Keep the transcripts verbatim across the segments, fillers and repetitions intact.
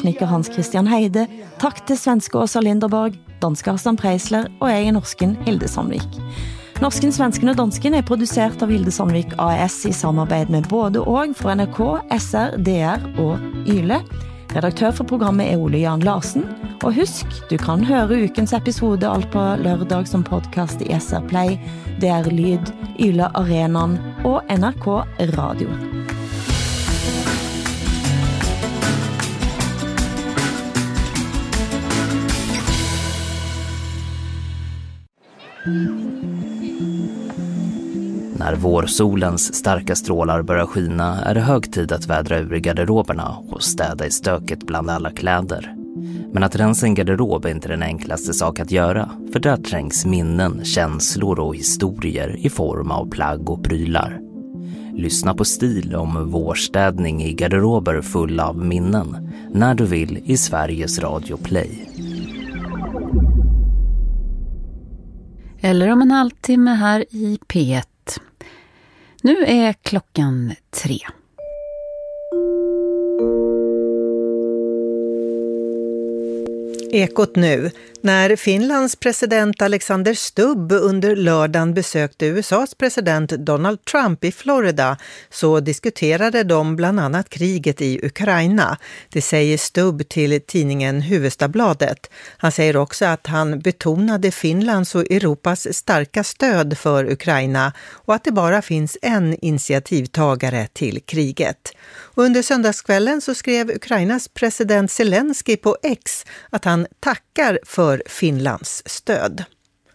tekniker Hans Christian Heide. Tack till svenska Åsa Linderborg, danska Hassan Preisler och jag är norsken Hilde Sandvik. Norsken, svensken och dansken är producerat av Hilde Sandvik A S i samarbete med både og för N R K, S R, D R och Yle. Redaktör för programmet är Ole Jan Larsen. Och husk, du kan höra ukens episode alt på lördag som podcast i S R Play, D R Lyd, Yle Arenan och N R K Radio. När vårsolens starka strålar börjar skina är det hög tid att vädra ur garderoberna och städa i stöket bland alla kläder. Men att rensa en garderob är inte den enklaste sak att göra, för där trängs minnen, känslor och historier i form av plagg och prylar. Lyssna på Stil om vårstädning i garderober full av minnen när du vill i Sveriges Radio Play. Eller om en halvtimme här i P ett. Nu är klockan tre. Ekot nu. När Finlands president Alexander Stubb under lördagen besökte U S A:s president Donald Trump i Florida så diskuterade de bland annat kriget i Ukraina. Det säger Stubb till tidningen Hufvudstadsbladet. Han säger också att han betonade Finlands och Europas starka stöd för Ukraina och att det bara finns en initiativtagare till kriget. Och under söndagskvällen så skrev Ukrainas president Zelensky på X att han tackar för Finlands stöd.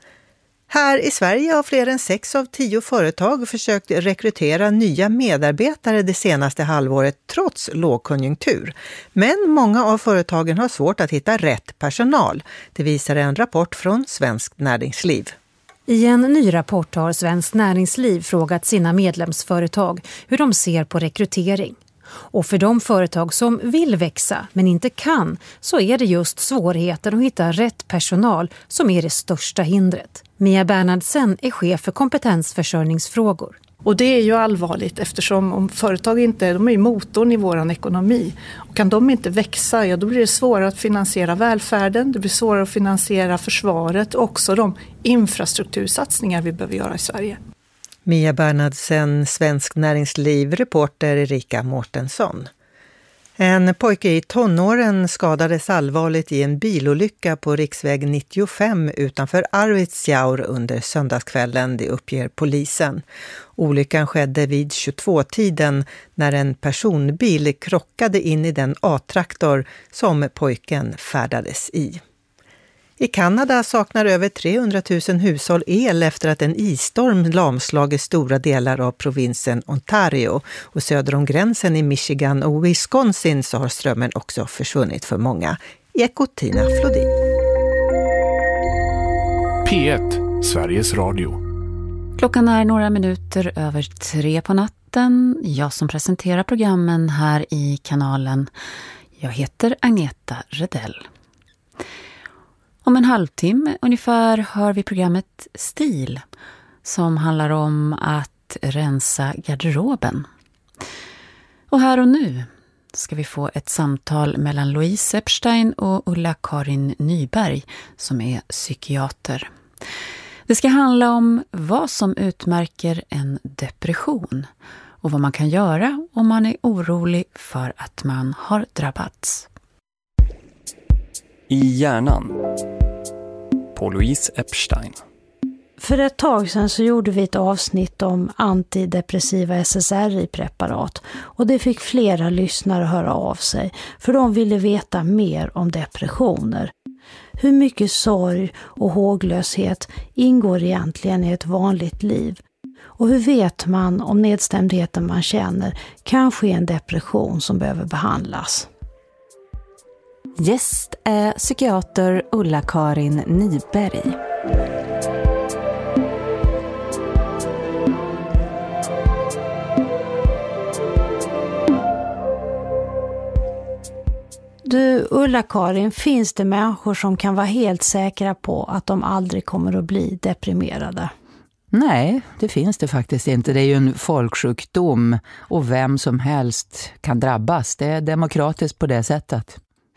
Här i Sverige har fler än sex av tio företag försökt rekrytera nya medarbetare det senaste halvåret trots lågkonjunktur. Men många av företagen har svårt att hitta rätt personal. Det visar en rapport från Svenskt Näringsliv. I en ny rapport har Svenskt Näringsliv frågat sina medlemsföretag hur de ser på rekrytering. Och för de företag som vill växa men inte kan så är det just svårigheten att hitta rätt personal som är det största hindret. Mia Bernhardsen är chef för kompetensförsörjningsfrågor. Och det är ju allvarligt eftersom om företag inte, de är motorn i våran ekonomi. Och kan de inte växa, ja då blir det svårare att finansiera välfärden, det blir svårare att finansiera försvaret och också de infrastruktursatsningar vi behöver göra i Sverige. Mia Bernhardsen, Svensk Näringsliv, reporter Erika Mårtensson. En pojke i tonåren skadades allvarligt i en bilolycka på riksväg nittiofem utanför Arvidsjaur under söndagskvällen, det uppger polisen. Olyckan skedde vid tjugotvå-tiden när en personbil krockade in i den A-traktor som pojken färdades i. I Kanada saknar över trehundratusen hushåll el efter att en isstorm lamslagit stora delar av provinsen Ontario. Och söder om gränsen i Michigan och Wisconsin så har strömmen också försvunnit för många. Ekot Tina Flodin. P ett, Sveriges Radio. Klockan är några minuter över tre på natten. Jag som presenterar programmen här i kanalen. Jag heter Agneta Redell. Om en halvtimme ungefär hör vi programmet Stil som handlar om att rensa garderoben. Och här och nu ska vi få ett samtal mellan Louise Epstein och Ulla-Karin Nyberg som är psykiater. Det ska handla om vad som utmärker en depression och vad man kan göra om man är orolig för att man har drabbats. I hjärnan på Louise Epstein. För ett tag sedan så gjorde vi ett avsnitt om antidepressiva S S R I-preparat och det fick flera lyssnare höra av sig för de ville veta mer om depressioner. Hur mycket sorg och håglöshet ingår egentligen i ett vanligt liv? Och hur vet man om nedstämdheten man känner kanske är en depression som behöver behandlas? Gäst är psykiater Ulla-Karin Nyberg. Du, Ulla-Karin, finns det människor som kan vara helt säkra på att de aldrig kommer att bli deprimerade? Nej, det finns det faktiskt inte. Det är ju en folksjukdom och vem som helst kan drabbas. Det är demokratiskt på det sättet.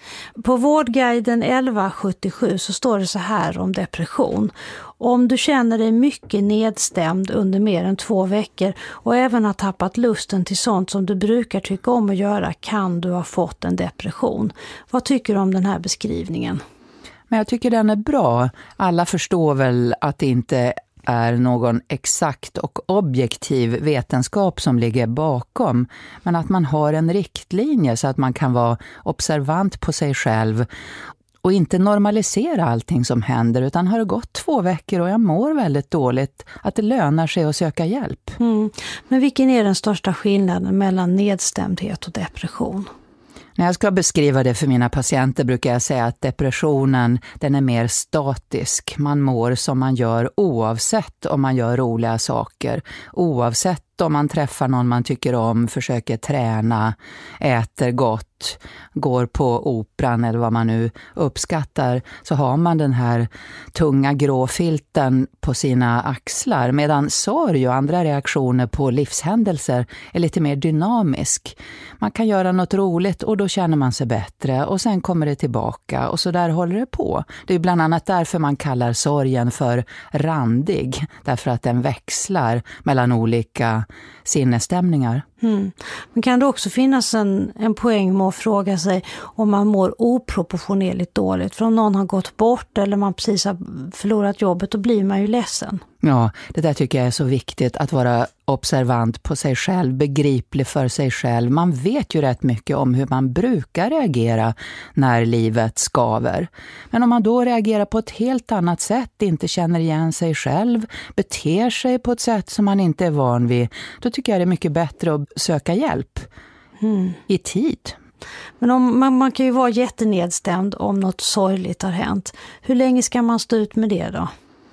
På Vårdguiden elva sjuttiosju så står det så här om depression. Om du känner dig mycket nedstämd under mer än två veckor och även har tappat lusten till sånt som du brukar tycka om att göra, kan du ha fått en depression. Vad tycker du om den här beskrivningen? Men jag tycker den är bra. Alla förstår väl att det inte är någon exakt och objektiv vetenskap som ligger bakom, men att man har en riktlinje så att man kan vara observant på sig själv och inte normalisera allting som händer, utan har det gått två veckor och jag mår väldigt dåligt, att det lönar sig att söka hjälp. Mm. Men vilken är den största skillnaden mellan nedstämdhet och depression? När jag ska beskriva det för mina patienter brukar jag säga att depressionen, den är mer statisk. Man mår som man gör oavsett om man gör roliga saker. Oavsett om man träffar någon man tycker om, försöker träna, äter gott, går på operan eller vad man nu uppskattar, så har man den här tunga grå filten på sina axlar. Medan sorg och andra reaktioner på livshändelser är lite mer dynamisk. Man kan göra något roligt och då känner man sig bättre och sen kommer det tillbaka och så där håller det på. Det är bland annat därför man kallar sorgen för randig, därför att den växlar mellan olika sinnesstämningar. Mm. Men kan det också finnas en, en poäng med att fråga sig om man mår oproportionerligt dåligt? För om någon har gått bort eller man precis har förlorat jobbet, då blir man ju ledsen. Ja, det där tycker jag är så viktigt, att vara observant på sig själv, begriplig för sig själv. Man vet ju rätt mycket om hur man brukar reagera när livet skaver. Men om man då reagerar på ett helt annat sätt, inte känner igen sig själv, beter sig på ett sätt som man inte är van vid, då tycker jag det är mycket bättre att söka hjälp mm. i tid. Men om, man, man kan ju vara jättenedstämd om något sorgligt har hänt. Hur länge ska man stå ut med det då?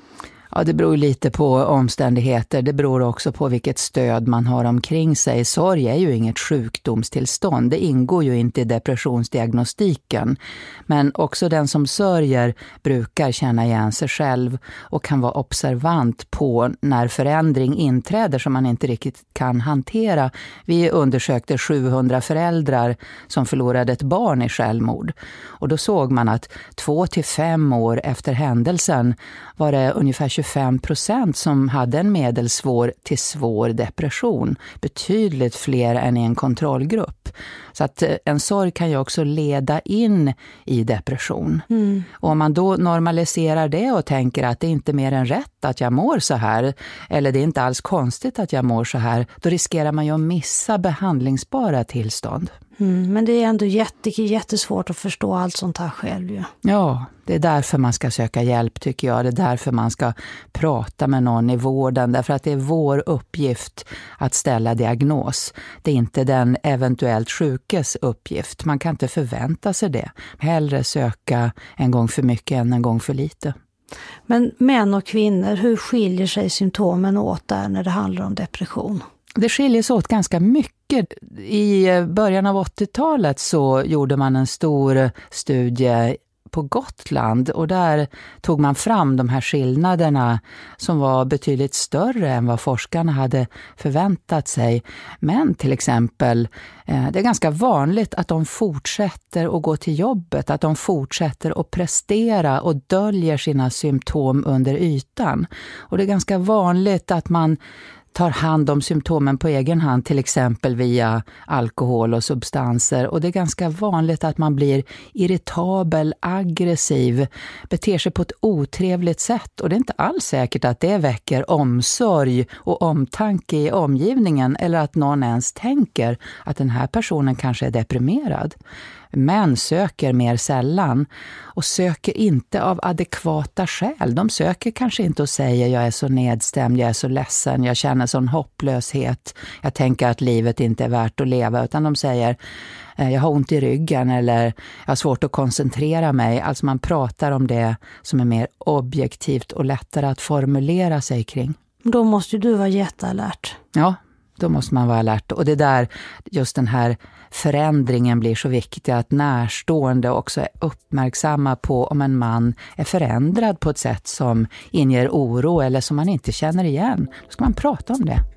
Ja, det beror lite på omständigheter. Det beror också på vilket stöd man har omkring sig. Sorg är ju inget sjukdomstillstånd. Det ingår ju inte i depressionsdiagnostiken. Men också den som sörjer brukar känna igen sig själv och kan vara observant på när förändring inträder som man inte riktigt kan hantera. Vi undersökte sjuhundra föräldrar som förlorade ett barn i självmord. Och då såg man att två till fem år efter händelsen var det ungefär tjugofem procent som hade en medelsvår till svår depression. Betydligt fler än i en kontrollgrupp. Så att en sorg kan ju också leda in i depression. Mm. Och om man då normaliserar det och tänker att det inte är mer än rätt att jag mår så här, eller det är inte alls konstigt att jag mår så här, då riskerar man ju att missa behandlingsbara tillstånd. Mm, men det är ändå jätte, jättesvårt att förstå allt sånt här själv ju. Ja, det är därför man ska söka hjälp tycker jag. Det är därför man ska prata med någon i vården. Därför att det är vår uppgift att ställa diagnos. Det är inte den eventuellt sjukes uppgift. Man kan inte förvänta sig det. Hellre söka en gång för mycket än en gång för lite. Men män och kvinnor, hur skiljer sig symptomen åt där när det handlar om depression? Det skiljer sig åt ganska mycket. I början av åttiotalet så gjorde man en stor studie på Gotland och där tog man fram de här skillnaderna som var betydligt större än vad forskarna hade förväntat sig. Men till exempel, det är ganska vanligt att de fortsätter att gå till jobbet, att de fortsätter att prestera och döljer sina symptom under ytan. Och det är ganska vanligt att man tar hand om symptomen på egen hand, till exempel via alkohol och substanser. Och det är ganska vanligt att man blir irritabel, aggressiv, beter sig på ett otrevligt sätt. Och det är inte alls säkert att det väcker omsorg och omtanke i omgivningen eller att någon ens tänker att den här personen kanske är deprimerad. Män söker mer sällan och söker inte av adekvata skäl. De söker kanske inte och säger jag är så nedstämd, jag är så ledsen, jag känner sån hopplöshet. Jag tänker att livet inte är värt att leva, utan de säger jag har ont i ryggen eller jag har svårt att koncentrera mig. Alltså man pratar om det som är mer objektivt och lättare att formulera sig kring. Då måste du vara jättealert. Ja, då måste man vara alert. Och det där, just den här förändringen blir så viktig, att närstående också är uppmärksamma på om en man är förändrad på ett sätt som inger oro eller som man inte känner igen. Då ska man prata om det.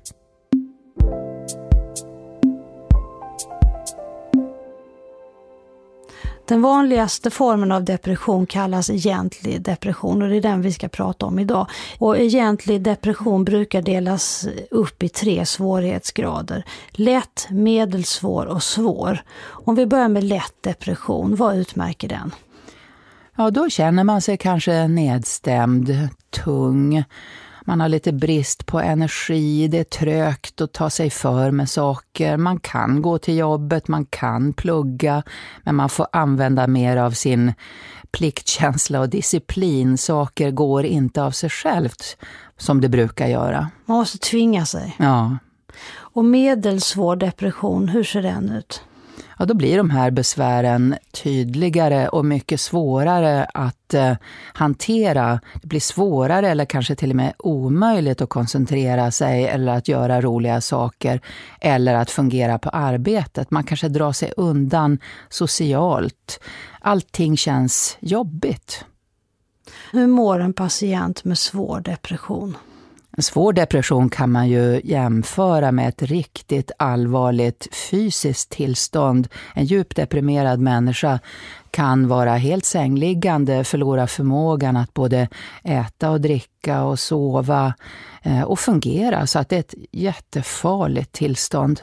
Den vanligaste formen av depression kallas egentlig depression och det är den vi ska prata om idag. Och egentlig depression brukar delas upp i tre svårighetsgrader. Lätt, medelsvår och svår. Om vi börjar med lätt depression, vad utmärker den? Ja, då känner man sig kanske nedstämd, tung. Man har lite brist på energi, det är trögt att ta sig för med saker. Man kan gå till jobbet, man kan plugga, men man får använda mer av sin pliktkänsla och disciplin. Saker går inte av sig självt som det brukar göra. Man måste tvinga sig. Ja. Och medelsvår depression, hur ser den ut? Ja, då blir de här besvären tydligare och mycket svårare att eh, hantera. Det blir svårare eller kanske till och med omöjligt att koncentrera sig eller att göra roliga saker eller att fungera på arbetet. Man kanske drar sig undan socialt. Allting känns jobbigt. Hur mår en patient med svår depression? En svår depression kan man ju jämföra med ett riktigt allvarligt fysiskt tillstånd. En djupt deprimerad människa kan vara helt sängliggande, förlora förmågan att både äta och dricka och sova och fungera. Så att det är ett jättefarligt tillstånd.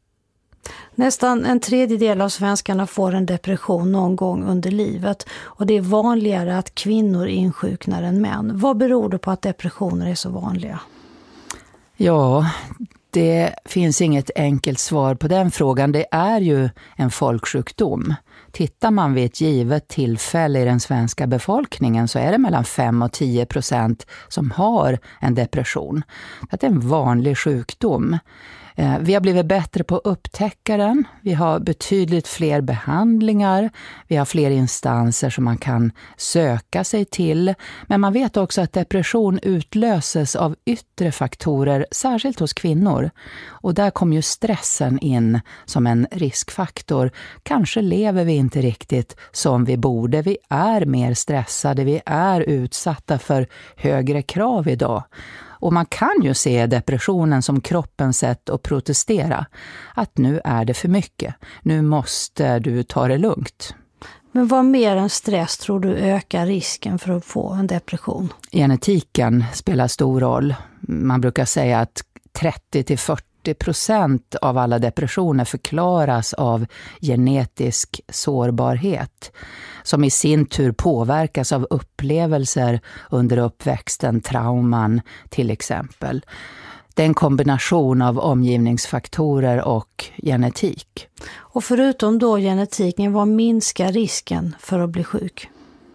Nästan en tredjedel av svenskarna får en depression någon gång under livet och det är vanligare att kvinnor insjuknar än män. Vad beror det på att depressioner är så vanliga? Ja, det finns inget enkelt svar på den frågan. Det är ju en folksjukdom. Tittar man vid ett givet tillfälle i den svenska befolkningen så är det mellan fem och tio procent som har en depression. Det är en vanlig sjukdom. Vi har blivit bättre på att upptäcka den. Vi har betydligt fler behandlingar. Vi har fler instanser som man kan söka sig till. Men man vet också att depression utlöses av yttre faktorer, särskilt hos kvinnor. Och där kommer ju stressen in som en riskfaktor. Kanske lever vi inte riktigt som vi borde. Vi är mer stressade. Vi är utsatta för högre krav idag. Och man kan ju se depressionen som kroppens sätt att protestera. Att nu är det för mycket. Nu måste du ta det lugnt. Men vad mer än stress tror du ökar risken för att få en depression? Genetiken spelar stor roll. Man brukar säga att trettio till fyrtio procent av alla depressioner förklaras av genetisk sårbarhet som i sin tur påverkas av upplevelser under uppväxten, trauman till exempel. Det är en kombination av omgivningsfaktorer och genetik. Och förutom då genetiken, vad minskar risken för att bli sjuk?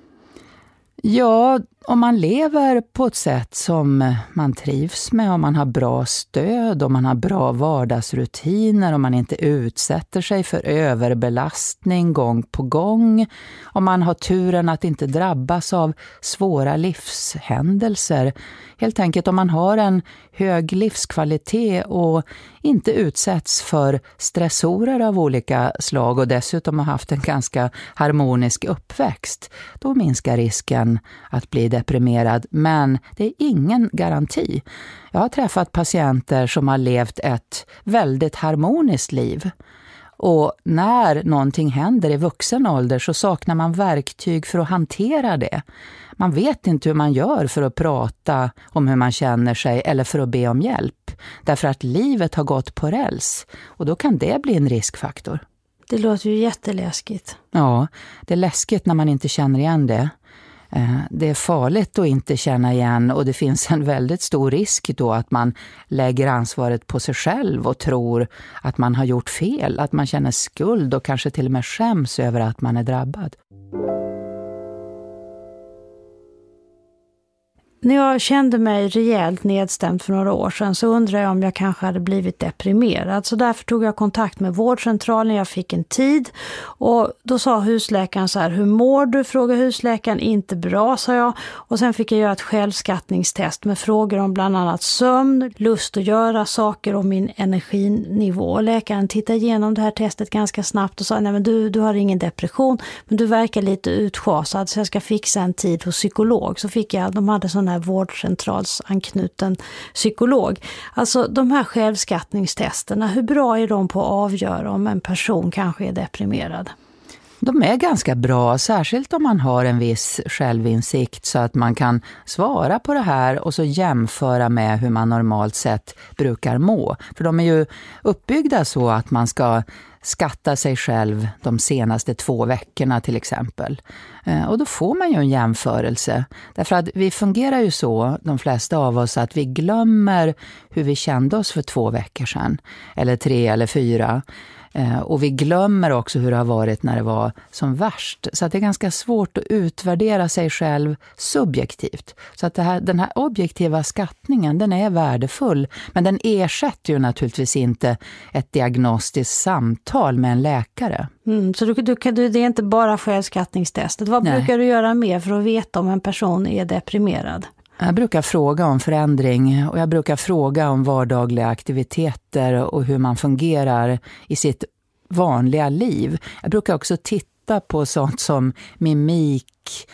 Ja, om man lever på ett sätt som man trivs med, om man har bra stöd, om man har bra vardagsrutiner, om man inte utsätter sig för överbelastning gång på gång, om man har turen att inte drabbas av svåra livshändelser. Helt enkelt om man har en hög livskvalitet och inte utsätts för stressorer av olika slag och dessutom har haft en ganska harmonisk uppväxt, då minskar risken att bli deprimerad. Men det är ingen garanti. Jag har träffat patienter som har levt ett väldigt harmoniskt liv. Och när någonting händer i vuxen ålder så saknar man verktyg för att hantera det. Man vet inte hur man gör för att prata om hur man känner sig eller för att be om hjälp. Därför att livet har gått på räls och då kan det bli en riskfaktor. Det låter ju jätteläskigt. Ja, det är läskigt när man inte känner igen det. Det är farligt att inte känna igen och det finns en väldigt stor risk då att man lägger ansvaret på sig själv och tror att man har gjort fel, att man känner skuld och kanske till och med skäms över att man är drabbad. När jag kände mig rejält nedstämd för några år sedan så undrade jag om jag kanske hade blivit deprimerad. Så därför tog jag kontakt med vårdcentralen, jag fick en tid och då sa husläkaren så här: hur mår du? Frågade husläkaren. Inte bra, sa jag. Och sen fick jag göra ett självskattningstest med frågor om bland annat sömn, lust att göra saker och min energinivå. Och läkaren tittade igenom det här testet ganska snabbt och sa: nej men du, du har ingen depression men du verkar lite utschasad så jag ska fixa en tid hos psykolog. Så fick jag, de hade sån här vårdcentralsanknuten psykolog. Alltså de här självskattningstesterna, hur bra är de på att avgöra om en person kanske är deprimerad? De är ganska bra, särskilt om man har en viss självinsikt så att man kan svara på det här och så jämföra med hur man normalt sett brukar må. För de är ju uppbyggda så att man ska skatta sig själv de senaste två veckorna till exempel. Och då får man ju en jämförelse. Därför att vi fungerar ju så, de flesta av oss, att vi glömmer hur vi kände oss för två veckor sedan. Eller tre eller fyra. Och vi glömmer också hur det har varit när det var som värst. Så att det är ganska svårt att utvärdera sig själv subjektivt. Så att det här, den här objektiva skattningen, den är värdefull. Men den ersätter ju naturligtvis inte ett diagnostiskt samtal med en läkare. Mm, så du, du, du, det är inte bara självskattningstestet. Vad Nej. brukar du göra mer för att veta om en person är deprimerad? Jag brukar fråga om förändring och jag brukar fråga om vardagliga aktiviteter och hur man fungerar i sitt vanliga liv. Jag brukar också titta på sånt som mimik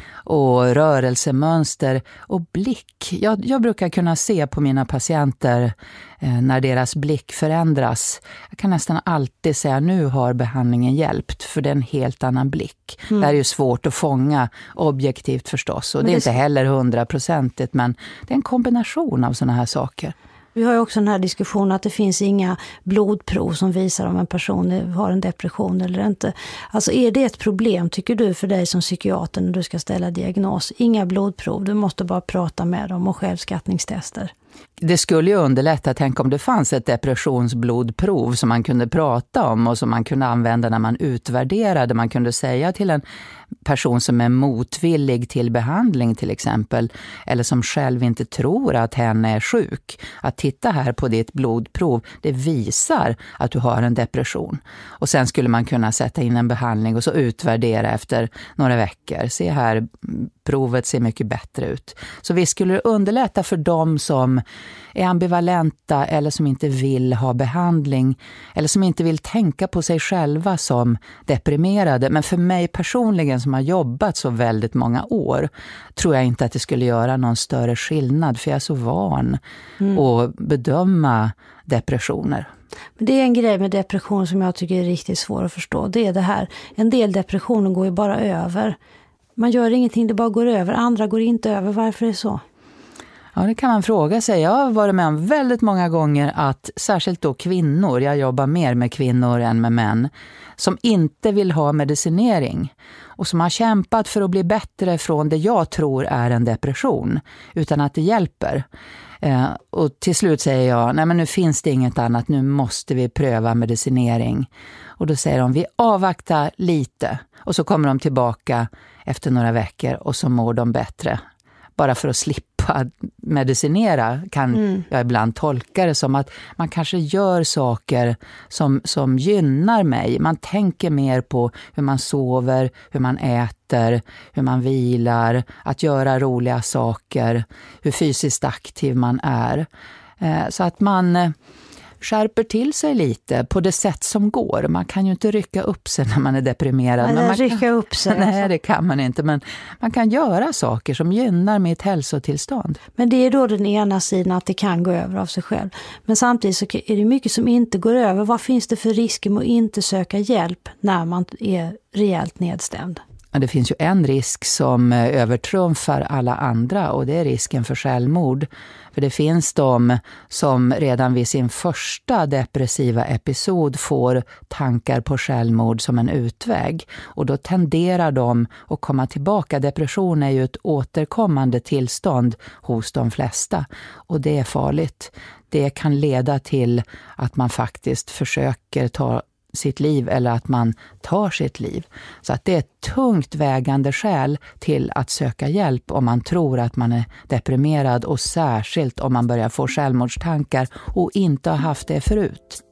och rörelsemönster och blick. Jag, jag brukar kunna se på mina patienter eh, när deras blick förändras. Jag kan nästan alltid säga nu har behandlingen hjälpt, för det är en helt annan blick. Mm. Det är ju svårt att fånga objektivt förstås, och det är det... inte heller hundraprocentigt, men det är en kombination av såna här saker. Vi har ju också den här diskussionen att det finns inga blodprov som visar om en person har en depression eller inte. Alltså är det ett problem, tycker du, för dig som psykiater när du ska ställa diagnos? Inga blodprov, du måste bara prata med dem och självskattningstester. Det skulle ju underlätta, tänk om det fanns ett depressionsblodprov som man kunde prata om och som man kunde använda när man utvärderade. Man kunde säga till en person som är motvillig till behandling till exempel, eller som själv inte tror att hen är sjuk, att titta här på ditt blodprov, det visar att du har en depression. Och sen skulle man kunna sätta in en behandling och så utvärdera efter några veckor. Se här, provet ser mycket bättre ut. Så vi skulle underlätta för dem som är ambivalenta eller som inte vill ha behandling eller som inte vill tänka på sig själva som deprimerade. Men för mig personligen som har jobbat så väldigt många år tror jag inte att det skulle göra någon större skillnad, för jag är så van mm. att bedöma depressioner. Men det är en grej med depression som jag tycker är riktigt svår att förstå. Det är det här, en del depressioner går ju bara över. Man gör ingenting, det bara går över. Andra går inte över. Varför är det så? Ja, det kan man fråga sig. Jag har varit med om väldigt många gånger att särskilt då kvinnor, jag jobbar mer med kvinnor än med män, som inte vill ha medicinering och som har kämpat för att bli bättre från det jag tror är en depression utan att det hjälper. Eh, och till slut säger jag, nej men nu finns det inget annat, nu måste vi pröva medicinering. Och då säger de, vi avvaktar lite. Och så kommer de tillbaka efter några veckor och så mår de bättre. Bara för att slippa medicinera kan mm. jag ibland tolka det som att man kanske gör saker som, som gynnar mig. Man tänker mer på hur man sover, hur man äter, hur man vilar, att göra roliga saker, hur fysiskt aktiv man är. Eh, så att man skärper till sig lite på det sätt som går. Man kan ju inte rycka upp sig när man är deprimerad. Nej, men man rycka kan, upp sig. Nej, det kan man inte. Men man kan göra saker som gynnar mitt hälsotillstånd. Men det är då den ena sidan, att det kan gå över av sig själv. Men samtidigt så är det mycket som inte går över. Vad finns det för risker med att inte söka hjälp när man är rejält nedstämd? Det finns ju en risk som övertrumfar alla andra, och det är risken för självmord. För det finns de som redan vid sin första depressiva episod får tankar på självmord som en utväg. Och då tenderar de att komma tillbaka. Depression är ju ett återkommande tillstånd hos de flesta. Och det är farligt. Det kan leda till att man faktiskt försöker ta sitt liv eller att man tar sitt liv. Så att det är ett tungt vägande skäl till att söka hjälp om man tror att man är deprimerad, och särskilt om man börjar få självmordstankar och inte har haft det förut.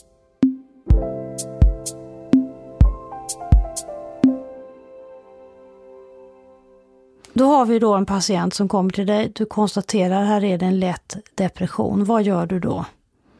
Då har vi då en patient som kommer till dig. Du konstaterar här är det en lätt depression. Vad gör du då?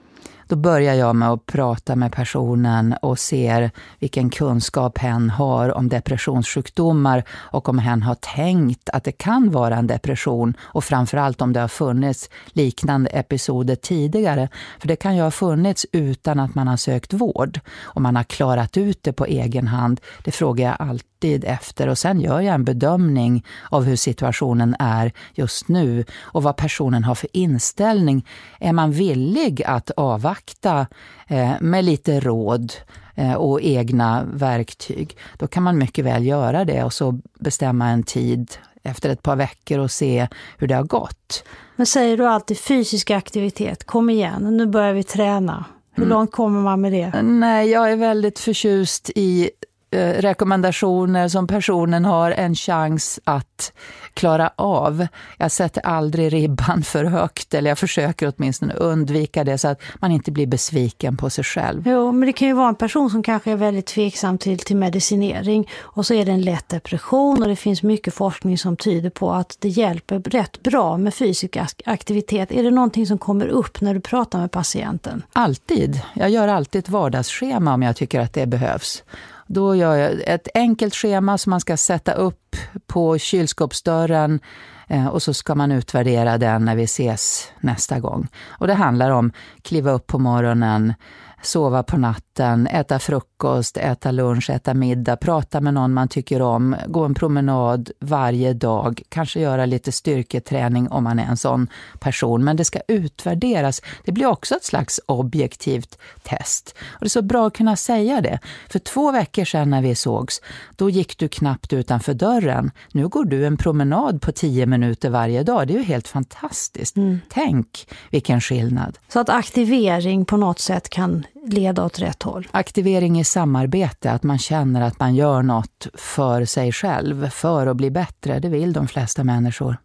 Då börjar jag med att prata med personen och ser vilken kunskap hen har om depressionssjukdomar och om hen har tänkt att det kan vara en depression, och framförallt om det har funnits liknande episoder tidigare. För det kan ju ha funnits utan att man har sökt vård, och man har klarat ut det på egen hand. Det frågar jag alltid efter, och sen gör jag en bedömning av hur situationen är just nu och vad personen har för inställning. Är man villig att avvakta eh, med lite råd eh, och egna verktyg, då kan man mycket väl göra det och så bestämma en tid efter ett par veckor och se hur det har gått. Men säger du alltid fysisk aktivitet? Kom igen, nu börjar vi träna. Hur mm. långt kommer man med det? Nej, jag är väldigt förtjust i rekommendationer som personen har en chans att klara av. Jag sätter aldrig ribban för högt, eller jag försöker åtminstone undvika det så att man inte blir besviken på sig själv. Jo, men det kan ju vara en person som kanske är väldigt tveksam till, till medicinering, och så är det en lätt depression, och det finns mycket forskning som tyder på att det hjälper rätt bra med fysisk aktivitet. Är det någonting som kommer upp när du pratar med patienten? Alltid. Jag gör alltid ett vardagsschema om jag tycker att det behövs. Då gör jag ett enkelt schema som man ska sätta upp på kylskåpsdörren, och så ska man utvärdera den när vi ses nästa gång. Och det handlar om kliva upp på morgonen, sova på natten, äta frukost, äta lunch, äta middag, prata med någon man tycker om, gå en promenad varje dag, kanske göra lite styrketräning om man är en sån person. Men det ska utvärderas. Det blir också ett slags objektivt test. Och det är så bra att kunna säga det. För två veckor sedan när vi sågs, då gick du knappt utanför dörren. Nu går du en promenad på tio minuter varje dag. Det är ju helt fantastiskt. Mm. Tänk vilken skillnad. Så att aktivering på något sätt kan leda åt rätt håll. Aktivering i samarbete, att man känner att man gör något för sig själv, för att bli bättre, det vill de flesta människor.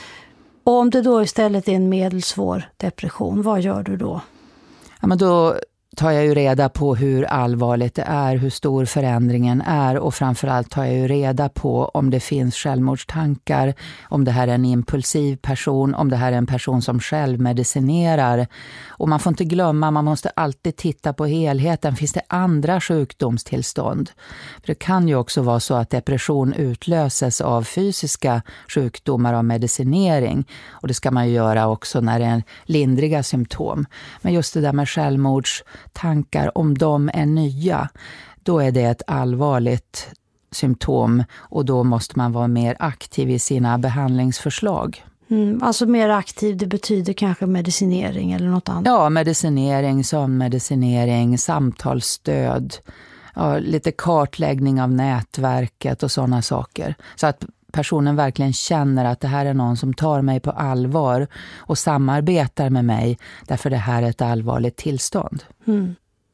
Och om det då istället är en medelsvår depression, vad gör du då? Ja, men då tar jag ju reda på hur allvarligt det är, hur stor förändringen är, och framförallt tar jag ju reda på om det finns självmordstankar, om det här är en impulsiv person, om det här är en person som själv medicinerar. Och man får inte glömma, man måste alltid titta på helheten. Finns det andra sjukdomstillstånd? För det kan ju också vara så att depression utlöses av fysiska sjukdomar av medicinering, och det ska man ju göra också när det är lindriga symptom. Men just det där med självmords tankar, om de är nya, då är det ett allvarligt symptom, och då måste man vara mer aktiv i sina behandlingsförslag. Mm, alltså mer aktiv, det betyder kanske medicinering eller något annat? Ja, medicinering, sömnmedicinering, samtalsstöd, ja, lite kartläggning av nätverket och sådana saker. Så att personen verkligen känner att det här är någon som tar mig på allvar och samarbetar med mig, därför det här är ett allvarligt tillstånd. Mm.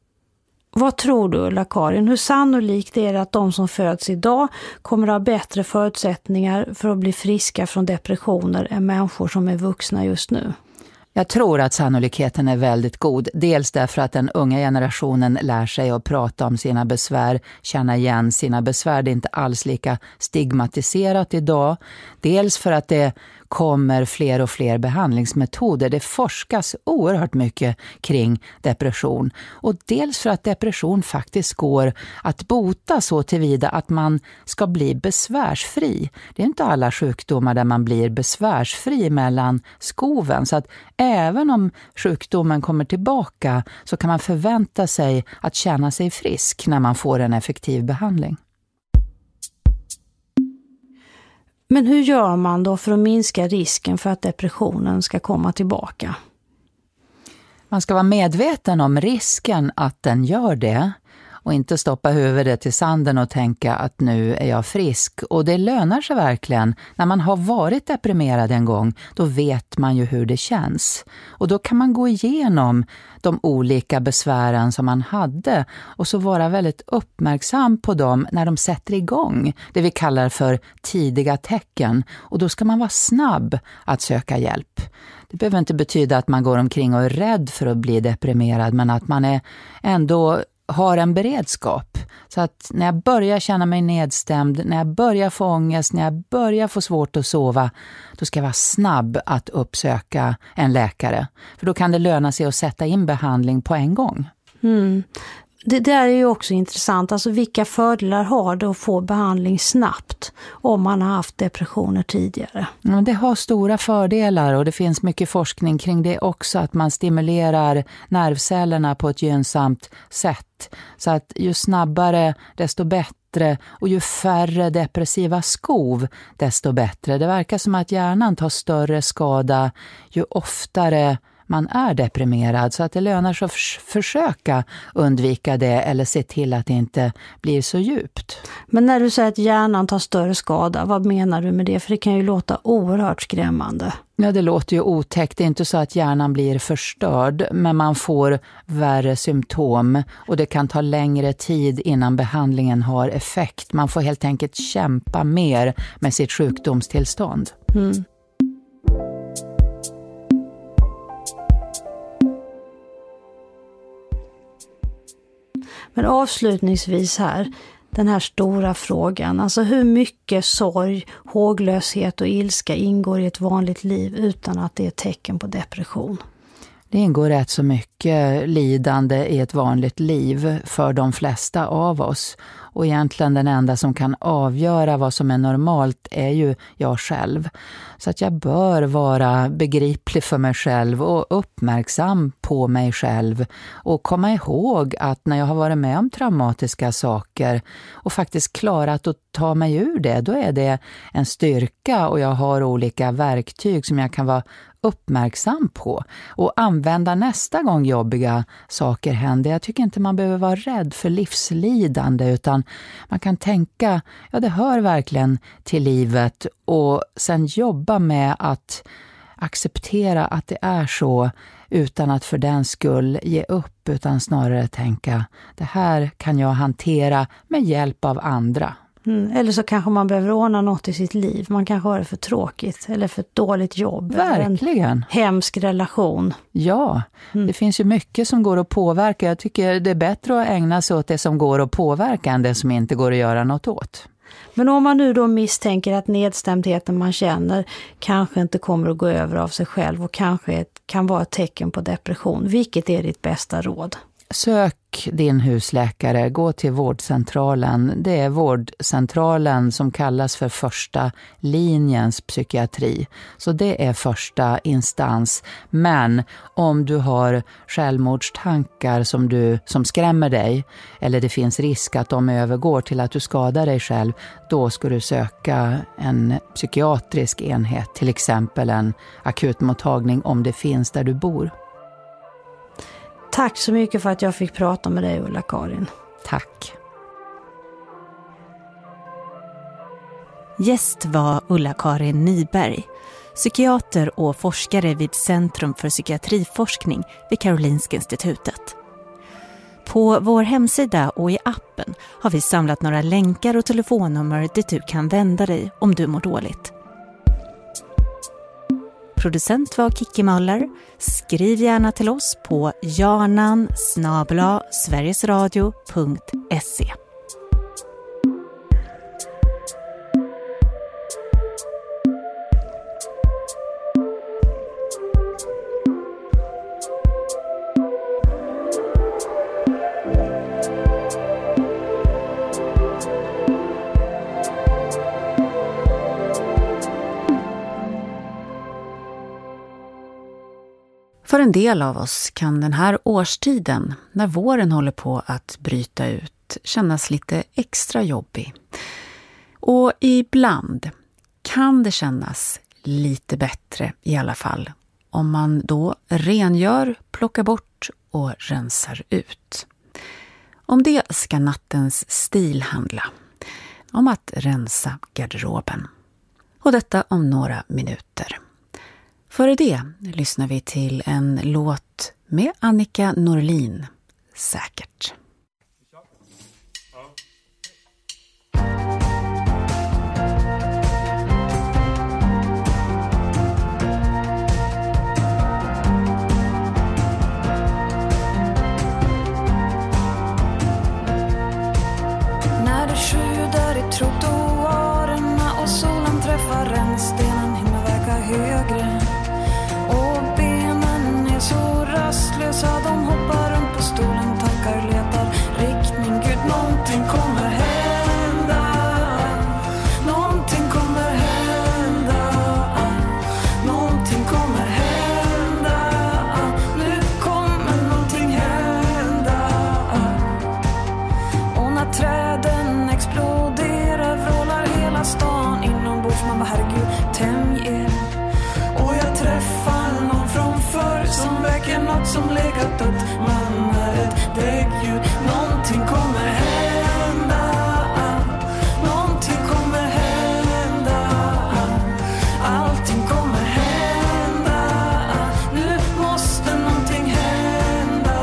Vad tror du, Ulla-Karin? Hur sannolikt är det att de som föds idag kommer att ha bättre förutsättningar för att bli friska från depressioner än människor som är vuxna just nu? Jag tror att sannolikheten är väldigt god. Dels därför att den unga generationen lär sig att prata om sina besvär, känna igen sina besvär. Det är inte alls lika stigmatiserat idag. Dels för att det kommer fler och fler behandlingsmetoder. Det forskas oerhört mycket kring depression. Och dels för att depression faktiskt går att bota så tillvida att man ska bli besvärsfri. Det är inte alla sjukdomar där man blir besvärsfri mellan skoven. Så att även om sjukdomen kommer tillbaka så kan man förvänta sig att känna sig frisk när man får en effektiv behandling. Men hur gör man då för att minska risken för att depressionen ska komma tillbaka? Man ska vara medveten om risken att den gör det, och inte stoppa huvudet i sanden och tänka att nu är jag frisk. Och det lönar sig verkligen. När man har varit deprimerad en gång, då vet man ju hur det känns. Och då kan man gå igenom de olika besvären som man hade och så vara väldigt uppmärksam på dem när de sätter igång. Det vi kallar för tidiga tecken. Och då ska man vara snabb att söka hjälp. Det behöver inte betyda att man går omkring och är rädd för att bli deprimerad, men att man är ändå har en beredskap. Så att när jag börjar känna mig nedstämd, när jag börjar få ångest, när jag börjar få svårt att sova, då ska jag vara snabb att uppsöka en läkare. För då kan det löna sig att sätta in behandling på en gång. Mm. Det där är ju också intressant. Alltså vilka fördelar har det att få behandling snabbt om man har haft depressioner tidigare? Ja, det har stora fördelar och det finns mycket forskning kring det också. Att man stimulerar nervcellerna på ett gynnsamt sätt. Så att ju snabbare desto bättre och ju färre depressiva skov desto bättre. Det verkar som att hjärnan tar större skada ju oftare man är deprimerad, så att det lönar sig att försöka undvika det eller se till att det inte blir så djupt. Men när du säger att hjärnan tar större skada, vad menar du med det? För det kan ju låta oerhört skrämmande. Ja, det låter ju otäckt. Det är inte så att hjärnan blir förstörd, men man får värre symptom och det kan ta längre tid innan behandlingen har effekt. Man får helt enkelt kämpa mer med sitt sjukdomstillstånd. Mm. Men avslutningsvis här, den här stora frågan. Alltså hur mycket sorg, håglöshet och ilska ingår i ett vanligt liv utan att det är tecken på depression? Det ingår rätt så mycket lidande i ett vanligt liv för de flesta av oss. Och egentligen den enda som kan avgöra vad som är normalt är ju jag själv. Så att jag bör vara begriplig för mig själv och uppmärksam på mig själv. Och komma ihåg att när jag har varit med om traumatiska saker och faktiskt klarat att ta mig ur det, då är det en styrka och jag har olika verktyg som jag kan vara uppmärksam på och använda nästa gång jobbiga saker händer. Jag tycker inte man behöver vara rädd för livslidande, utan man kan tänka, ja det hör verkligen till livet, och sen jobba med att acceptera att det är så utan att för den skull ge upp, utan snarare tänka, det här kan jag hantera med hjälp av andra. Mm, eller så kanske man behöver ordna något i sitt liv. Man kanske har det för tråkigt eller för ett dåligt jobb. Verkligen. En hemsk relation. Ja, mm. Det finns ju mycket som går att påverka. Jag tycker det är bättre att ägna sig åt det som går att påverka än det som inte går att göra något åt. Men om man nu då misstänker att nedstämdheten man känner kanske inte kommer att gå över av sig själv och kanske ett, kan vara ett tecken på depression. Vilket är ditt bästa råd? Sök din husläkare, gå till vårdcentralen. Det är vårdcentralen som kallas för första linjens psykiatri. Så det är första instans. Men om du har självmordstankar som, du, som skrämmer dig, eller det finns risk att de övergår till att du skadar dig själv, då ska du söka en psykiatrisk enhet, till exempel en akutmottagning om det finns där du bor. Tack så mycket för att jag fick prata med dig, Ulla-Karin. Tack. Gäst var Ulla-Karin Nyberg, psykiater och forskare vid Centrum för psykiatriforskning vid Karolinska institutet. På vår hemsida och i appen har vi samlat några länkar och telefonnummer dit du kan vända dig om du mår dåligt. Producent var Kicki Möller. Skriv gärna till oss på janan snabel-a sverigesradio punkt se. För en del av oss kan den här årstiden, när våren håller på att bryta ut, kännas lite extra jobbig. Och ibland kan det kännas lite bättre i alla fall om man då rengör, plockar bort och rensar ut. Om det ska nattens stil handla, om att rensa garderoben. Och detta om några minuter. Före det lyssnar vi till en låt med Annika Norlin, Säkert. coach, man bara herregud, tämj er. Och jag träffar någon från förr som väcker något som legat dött. Man är ett däggdjur, någonting kommer hända. Någonting kommer hända. Allting kommer hända. Nu måste någonting hända.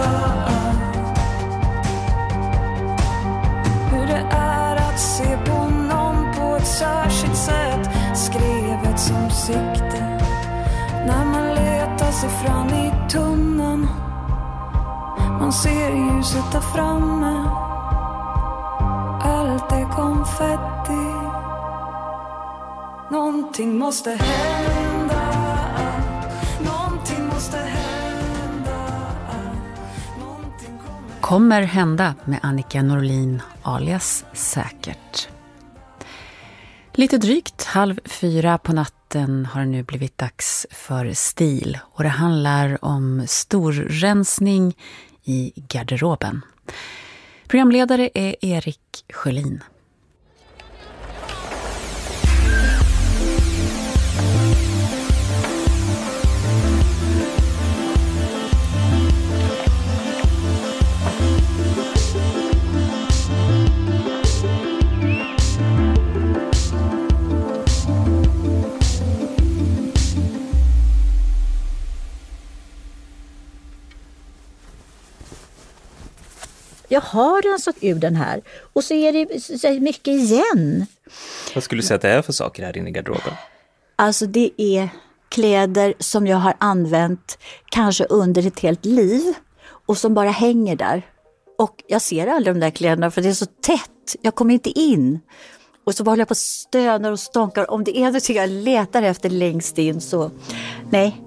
Hur det är att se på någon på ett särskilt sätt, skrevet som sikte. När man letar sig fram i tunneln, man ser ljuset där framme. Allt är konfetti. Någonting måste hända. Någonting måste hända. Någonting kommer... Kommer hända med Annika Norlin alias Säkert. Lite drygt halv fyra på natten har det nu blivit dags för stil. Och det handlar om storrensning i garderoben. Programledare är Erik Sjölin. Jag har rensat ur den här och så är det så mycket igen. Vad skulle du säga att det är för saker här inne i garderoben? Alltså det är kläder som jag har använt kanske under ett helt liv och som bara hänger där. Och jag ser aldrig de där kläderna för det är så tätt. Jag kommer inte in. Och så håller jag på stönar och stånkar. Om det är det jag letar efter längst in så nej.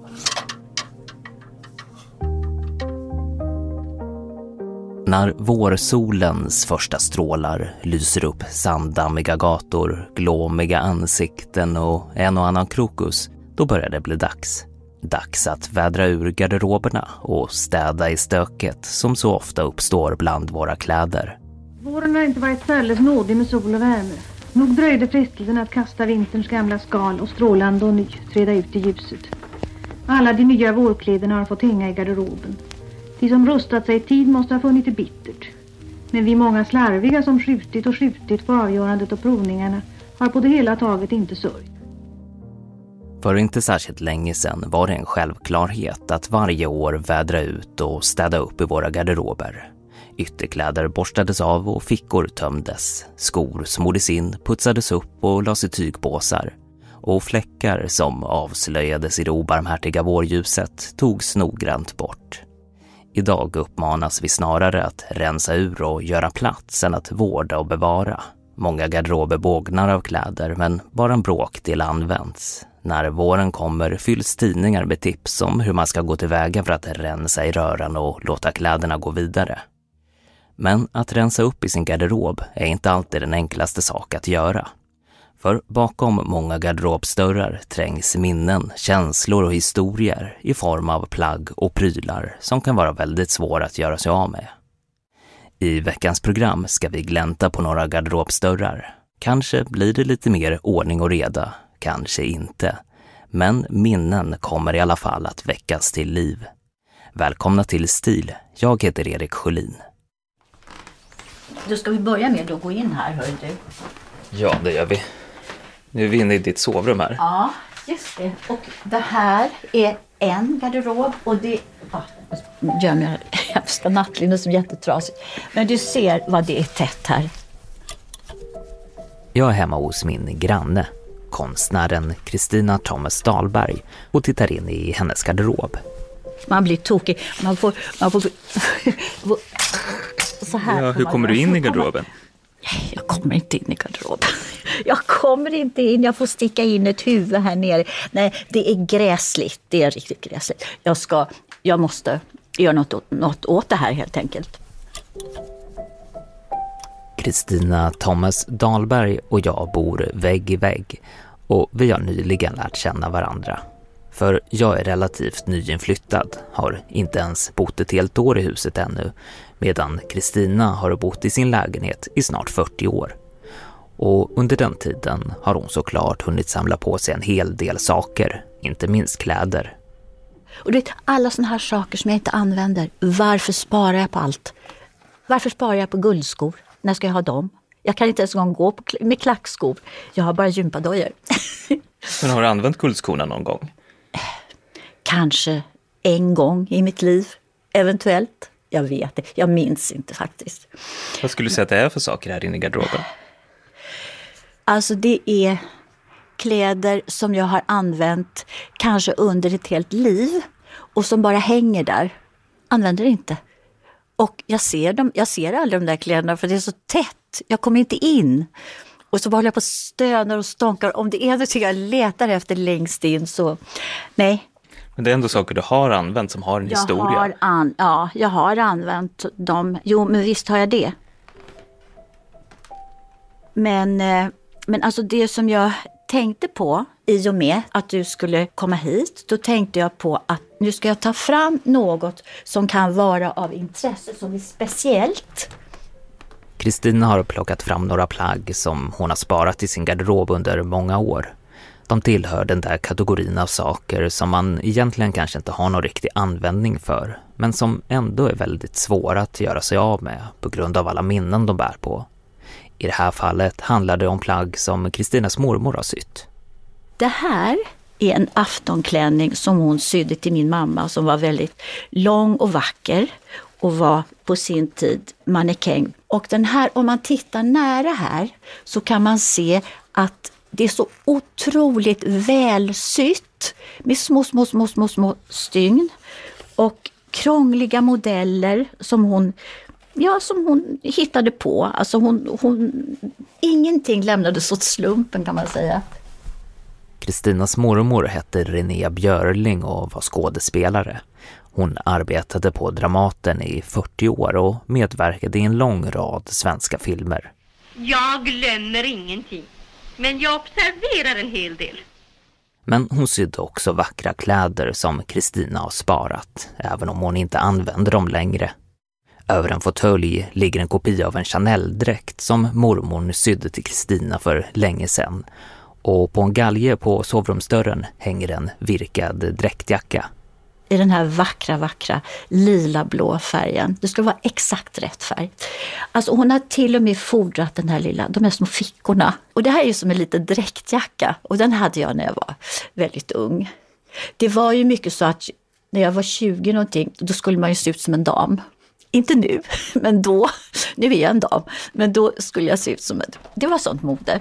När vårsolens första strålar lyser upp sanddammiga gator, glåmiga ansikten och en och annan krokus, då börjar det bli dags. Dags att vädra ur garderoberna och städa i stöket som så ofta uppstår bland våra kläder. Våren har inte varit särskilt nådig med sol och värme. Nog dröjde frestelsen att kasta vinterns gamla skal och strålande och ny träda ut i ljuset. Alla de nya vårkläderna har fått hänga i garderoben. De som rustat sig i tid måste ha funnit det bittert. Men vi många slarviga som skjutit och skjutit på avgörandet och provningarna har på det hela taget inte sörjt. För inte särskilt länge sedan var det en självklarhet att varje år vädra ut och städa upp i våra garderober. Ytterkläder borstades av och fickor tömdes. Skor smordes in, putsades upp och lades i tygpåsar. Och fläckar som avslöjades i det obarmhärtiga vårljuset togs noggrant bort. Idag uppmanas vi snarare att rensa ur och göra plats än att vårda och bevara. Många garderober bågnar av kläder men bara en bråkdel används. När våren kommer fylls tidningar med tips om hur man ska gå tillväga för att rensa i röran och låta kläderna gå vidare. Men att rensa upp i sin garderob är inte alltid den enklaste sak att göra. För bakom många garderobsdörrar trängs minnen, känslor och historier i form av plagg och prylar som kan vara väldigt svåra att göra sig av med. I veckans program ska vi glänta på några garderobsdörrar. Kanske blir det lite mer ordning och reda, kanske inte. Men minnen kommer i alla fall att väckas till liv. Välkomna till Stil, jag heter Erik Sjölin. Då ska vi börja med att gå in här, hör du. Ja, det gör vi. Nu är vi inne i ditt sovrum här. Ja, just det. Och det här är en garderob och det... Ah, gör mig hemska nattlinne som är jättetrasigt. Men du ser vad det är tätt här. Jag är hemma hos min granne, konstnären Kristina Thomas Dahlberg, och tittar in i hennes garderob. Man blir tokig. Man får... Man får så här. Ja, hur kommer du in i garderoben? Jag kommer inte in i garderoben. Jag kommer inte in. Jag får sticka in ett huvud här nere. Nej, det är gräsligt. Det är riktigt gräsligt. Jag ska... Jag måste göra något, något åt det här helt enkelt. Kristina Thomas Dahlberg och jag bor vägg i vägg. Och vi har nyligen lärt känna varandra. För jag är relativt nyinflyttad, har inte ens bott ett helt år i huset ännu, medan Kristina har bott i sin lägenhet i snart fyrtio år. Och under den tiden har hon såklart hunnit samla på sig en hel del saker, inte minst kläder. Och det är alla såna här saker som jag inte använder. Varför sparar jag på allt? Varför sparar jag på guldskor? När ska jag ha dem? Jag kan inte ens gå på med klackskor. Jag har bara gympadojor. Men har du använt guldskorna någon gång? Kanske en gång i mitt liv. Eventuellt. Jag vet det. Jag minns inte faktiskt. Vad skulle du säga att det är för saker här inne i garderoben? Alltså det är kläder som jag har använt kanske under ett helt liv. Och som bara hänger där. Använder inte. Och jag ser, dem, jag ser aldrig de där kläderna för det är så tätt. Jag kommer inte in. Och så håller jag på stönar och stånkar. Om det är något jag letar efter längst in så nej. Men det är ändå saker du har använt som har en jag historia. Har an, ja, jag har använt dem. Jo, men visst har jag det. Men, men alltså det som jag tänkte på i och med att du skulle komma hit, då tänkte jag på att nu ska jag ta fram något som kan vara av intresse, som är speciellt. Kristina har plockat fram några plagg som hon har sparat i sin garderob under många år. De tillhör den där kategorin av saker som man egentligen kanske inte har någon riktig användning för, men som ändå är väldigt svåra att göra sig av med på grund av alla minnen de bär på. I det här fallet handlar det om plagg som Kristinas mormor har sytt. Det här är en aftonklänning som hon sydde till min mamma som var väldigt lång och vacker och var på sin tid mannekäng. Och den här, om man tittar nära här så kan man se att det är så otroligt välsytt med små, små, små, små, små stygn och krångliga modeller som hon, ja, som hon hittade på. Alltså hon, hon, ingenting lämnades åt slumpen kan man säga. Kristinas mormor hette Renée Björling och var skådespelare. Hon arbetade på Dramaten i fyrtio år och medverkade i en lång rad svenska filmer. Jag glömmer ingenting, men jag observerar en hel del. Men hon sydde också vackra kläder som Kristina har sparat, även om hon inte använder dem längre. Över en fåtölj ligger en kopia av en Chanel-dräkt som mormor sydde till Kristina för länge sedan. Och på en galge på sovrumsdörren hänger en virkad dräktjacka. I den här vackra, vackra lila-blå färgen. Det ska vara exakt rätt färg. Alltså hon har till och med fordrat den här lilla, de här små fickorna. Och det här är ju som en liten dräktjacka. Och den hade jag när jag var väldigt ung. Det var ju mycket så att när jag var tjugo någonting, då skulle man ju se ut som en dam. Inte nu, men då. Nu är jag en dam. Men då skulle jag se ut som en... Det var sånt mode.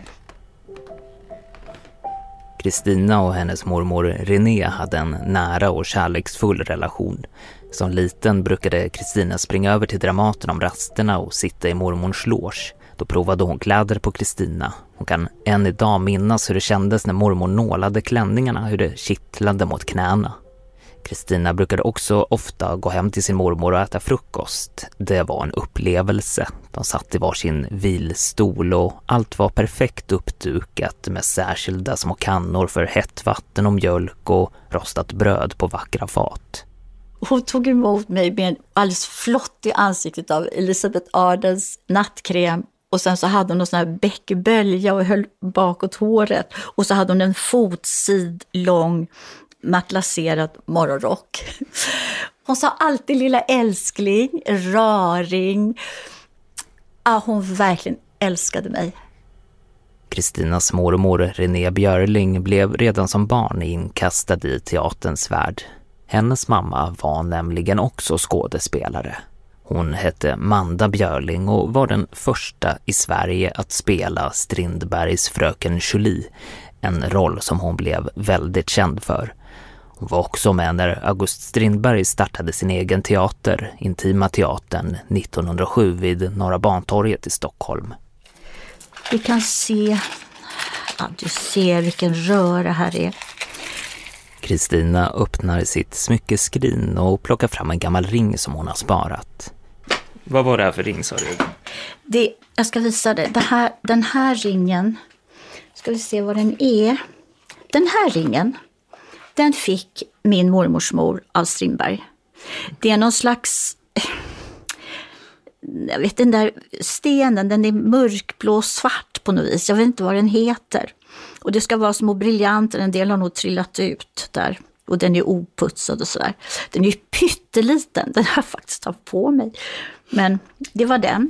Kristina och hennes mormor Renée hade en nära och kärleksfull relation. Som liten brukade Kristina springa över till Dramaten om rasterna och sitta i mormors loge. Då provade hon kläder på Kristina. Hon kan än idag minnas hur det kändes när mormor nålade klänningarna, hur det kittlade mot knäna. Kristina brukade också ofta gå hem till sin mormor och äta frukost. Det var en upplevelse. De satt i varsin vilstol och allt var perfekt uppdukat med särskilda små kannor för hett vatten och mjölk och rostat bröd på vackra fat. Hon tog emot mig med en alldeles flott i ansiktet av Elisabeth Ardens nattkräm. Och sen så hade hon någon sån här bäckbölja och höll bakåt håret. Och så hade hon en fotsid lång matlaserad morgonrock. Hon sa alltid lilla älskling, raring. Ja, hon verkligen älskade mig. Kristinas mormor Renée Björling blev redan som barn inkastad i teaterns värld. Hennes mamma var nämligen också skådespelare. Hon hette Manda Björling och var den första i Sverige att spela Strindbergs fröken Julie, en roll som hon blev väldigt känd för. Hon var också med när August Strindberg startade sin egen teater, Intima teatern, nittonhundrasju vid Norra Bantorget i Stockholm. Vi kan se, ja, du ser vilken röra här är. Kristina öppnar sitt smyckeskrin och plockar fram en gammal ring som hon har sparat. Vad var det här för ring, sa du? Det, jag ska visa det. det här, den här ringen, ska vi se vad den är. Den här ringen, den fick min mormors mor av Strindberg. Det är någon slags, jag vet den där stenen, den är mörkblå svart på något vis. Jag vet inte vad den heter. Och det ska vara små briljanter, en del har nog trillat ut där. Och den är oputsad och sådär. Den är ju pytteliten, den har jag faktiskt haft på mig. Men det var den.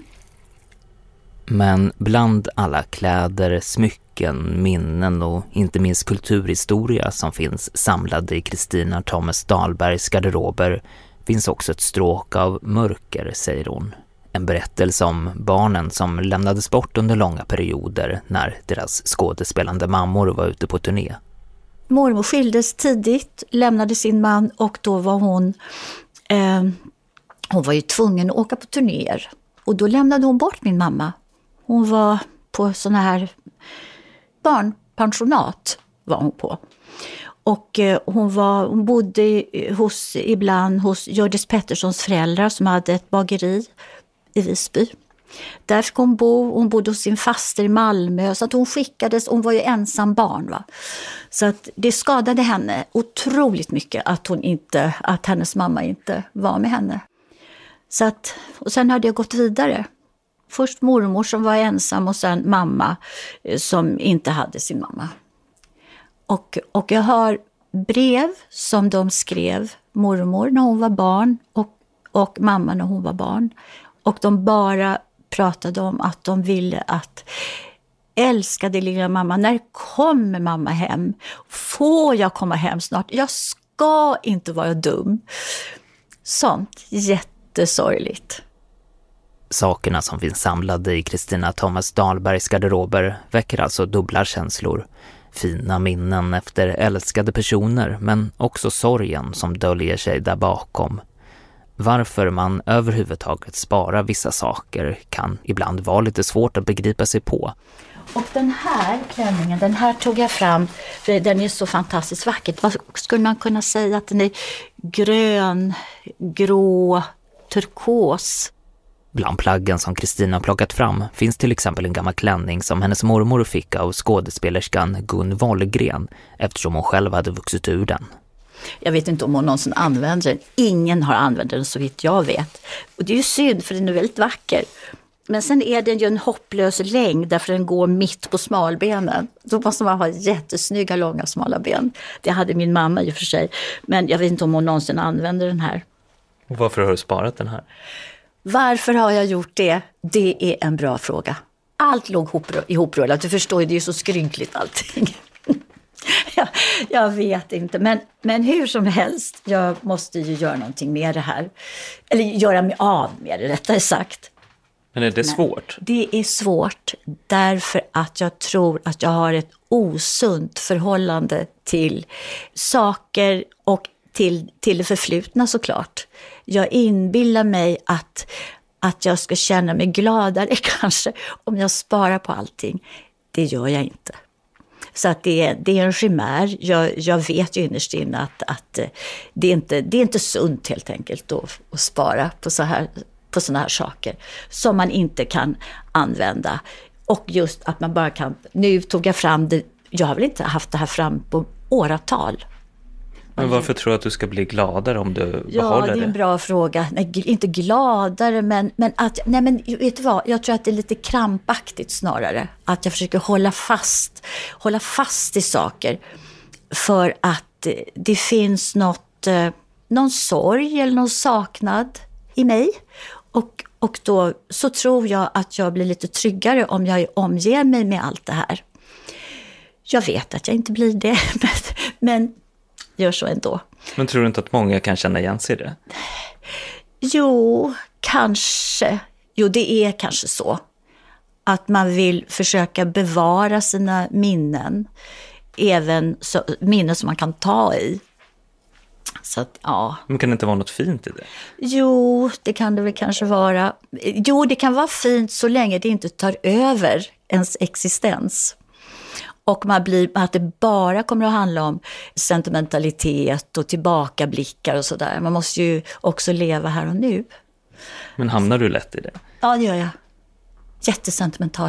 Men bland alla kläder, smycken, minnen och inte minst kulturhistoria som finns samlade i Kristina Thomas Dahlbergs garderober finns också ett stråk av mörker, säger hon. En berättelse om barnen som lämnades bort under långa perioder när deras skådespelande mammor var ute på turné. Mormor skildes tidigt, lämnade sin man och då var hon, eh, hon var ju tvungen att åka på turnéer. Och då lämnade hon bort min mamma. Hon var på såna här barnpensionat var hon på. Och eh, hon, var, hon bodde hos, ibland hos Gördis Petterssons föräldrar som hade ett bageri i Visby. Där fick hon bo, hon bodde hos sin faster i Malmö så att hon skickades, hon var ju ensam barn va. Så att det skadade henne otroligt mycket att hon inte, att hennes mamma inte var med henne. Så att, och sen hade jag gått vidare. Först mormor som var ensam och sen mamma som inte hade sin mamma. Och, och jag har brev som de skrev, mormor när hon var barn och, och mamma när hon var barn. Och de bara pratade om att de ville att älskade lilla mamma, när kommer mamma hem? Får jag komma hem snart? Jag ska inte vara dum. Sånt, jättesorgligt. Sakerna som finns samlade i Kristina Thomas Dahlbergs garderober väcker alltså dubbla känslor. Fina minnen efter älskade personer men också sorgen som döljer sig där bakom. Varför man överhuvudtaget sparar vissa saker kan ibland vara lite svårt att begripa sig på. Och den här klänningen, den här tog jag fram för den är så fantastiskt vacker. Vad skulle man kunna säga att den är grön, grå, turkos? Bland plaggen som Kristina plockat fram finns till exempel en gammal klänning som hennes mormor fick av skådespelerskan Gun Wollgren eftersom hon själv hade vuxit ur den. Jag vet inte om hon någonsin använder den. Ingen har använt den så vitt jag vet. Och det är ju synd för den är väldigt vacker. Men sen är den ju en hopplös längd därför den går mitt på smalbenen. Då måste man ha jättesnygga långa smala ben. Det hade min mamma i och för sig. Men jag vet inte om hon någonsin använder den här. Och varför har du sparat den här? Varför har jag gjort det? Det är en bra fråga. Allt låg ihoprullat. Du förstår ju, det är så skrynkligt allting. jag, jag vet inte. Men, men hur som helst, jag måste ju göra någonting med det här. Eller göra mig av med det, rättare sagt. Men är det svårt? Men det är svårt därför att jag tror att jag har ett osunt förhållande till saker och till, till det förflutna såklart. Jag inbillar mig att, att jag ska känna mig gladare kanske om jag sparar på allting. Det gör jag inte. Så att det, är, det är en chimär. Jag, jag vet ju innerst inne att, att det, är inte, det är inte sunt helt enkelt att, att spara på så här på såna här saker som man inte kan använda. Och just att man bara kan, nu tog jag fram det, jag har väl inte haft det här fram på åratal. Men varför tror du att du ska bli gladare om du ja, behåller det? Ja, det är en bra fråga. Nej, inte gladare, men, men att, nej men vet du vad, jag tror att det är lite krampaktigt snarare. Att jag försöker hålla fast, hålla fast i saker för att det finns något, någon sorg eller någon saknad i mig. Och, och då så tror jag att jag blir lite tryggare om jag omger mig med allt det här. Jag vet att jag inte blir det, men, men gör så ändå. Men tror du inte att många kan känna igen sig i det? Jo, kanske. Jo, det är kanske så. Att man vill försöka bevara sina minnen. Även så, minnen som man kan ta i. Så att, ja. Men kan det inte vara något fint i det? Jo, det kan det väl kanske vara. Jo, det kan vara fint så länge det inte tar över ens existens. Och man blir, att det bara kommer att handla om sentimentalitet och tillbakablickar och sådär. Man måste ju också leva här och nu. Men hamnar du lätt i det? Ja, det gör jag. Jättesentimental.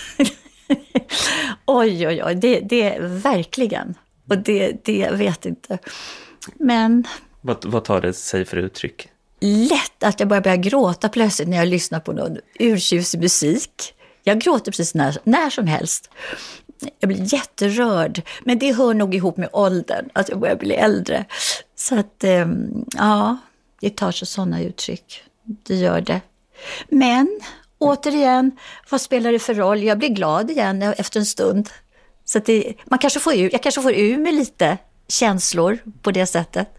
oj, oj, oj. Det, det är verkligen. Och det, det jag vet inte. Men... Vad, vad tar det sig för uttryck? Lätt att jag bara börjar gråta plötsligt när jag lyssnar på någon urtjusig musik. Jag gråter precis när, när som helst. Jag blir jätterörd. Men det hör nog ihop med åldern, att jag börjar bli äldre. Så att, ja, det tar sig sådana uttryck. Det gör det. Men, återigen, vad spelar det för roll? Jag blir glad igen efter en stund. Så att det, man kanske får ur, jag kanske får ur med lite känslor på det sättet.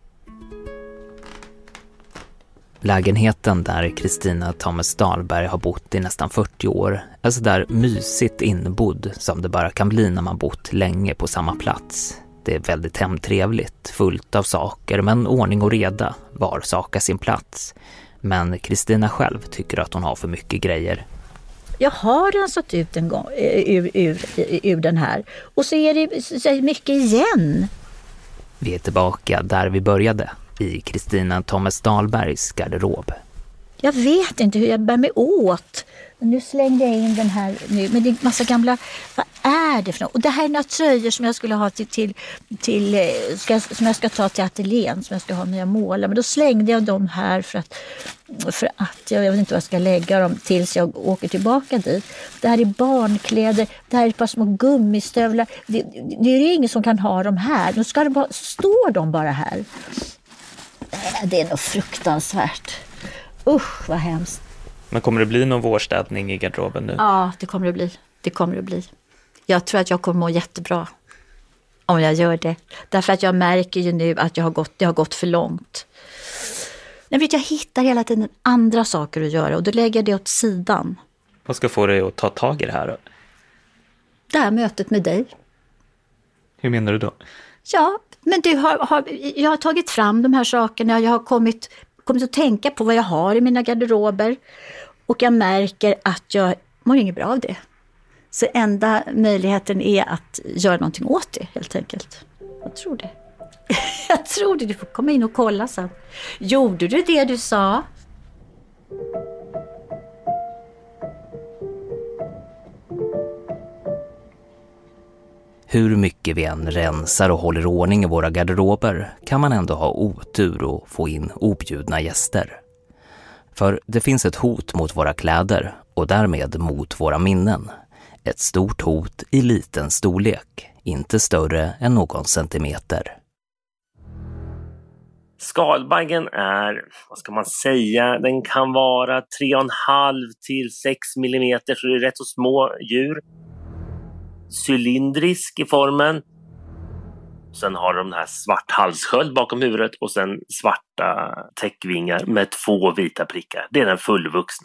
Lägenheten där Kristina Thomas Dahlberg har bott i nästan fyrtio år är så där mysigt inbodd som det bara kan bli när man bott länge på samma plats. Det är väldigt hemtrevligt, fullt av saker, men ordning och reda, var sak har sin plats. Men Kristina själv tycker att hon har för mycket grejer. Jag har rensat ut en gång ur, ur, ur den här, och så är det så mycket igen. Vi är tillbaka där vi började, i Kristina Thomas Dahlbergs garderob. Jag vet inte hur jag bär mig åt. Nu slängde jag in den här nu, men det är en massa gamla, vad är det för något? Och det här är några tröjor som jag skulle ha till, till, till ska, som jag ska ta till ateljén, som jag ska ha när jag målar. Men då slängde jag dem här för att, för att jag vet inte vad jag ska lägga dem tills jag åker tillbaka dit. Det här är barnkläder, det här är ett par små gummistövlar. Det, det är ingen som kan ha dem här. Nu ska det bara, står de bara här. Det är nog fruktansvärt. Usch, vad hemskt. Men kommer det bli någon vårstädning i garderoben nu? Ja, det kommer det bli. Det kommer det bli. Jag tror att jag kommer må jättebra om jag gör det. Därför att jag märker ju nu att jag har gått, det har gått för långt. Jag vet, jag hittar hela tiden andra saker att göra och då lägger jag det åt sidan. Vad ska få dig att ta tag i det här då? Det här mötet med dig. Hur menar du då? Ja, men du har, har, jag har tagit fram de här sakerna. Jag har kommit, kommit att tänka på vad jag har i mina garderober. Och jag märker att jag mår inget bra av det. Så enda möjligheten är att göra någonting åt det, helt enkelt. Jag tror det. Jag tror det. Du får komma in och kolla sen. Gjorde du det du sa? Hur mycket vi än rensar och håller ordning i våra garderober kan man ändå ha otur och få in objudna gäster. För det finns ett hot mot våra kläder och därmed mot våra minnen. Ett stort hot i liten storlek, inte större än någon centimeter. Skalbaggen är, vad ska man säga, den kan vara tre komma fem till sex millimeter, så det är rätt så små djur. Cylindrisk i formen. Sen har de den här svart halssköld bakom huvudet och sen svarta täckvingar med två vita prickar. Det är den fullvuxna.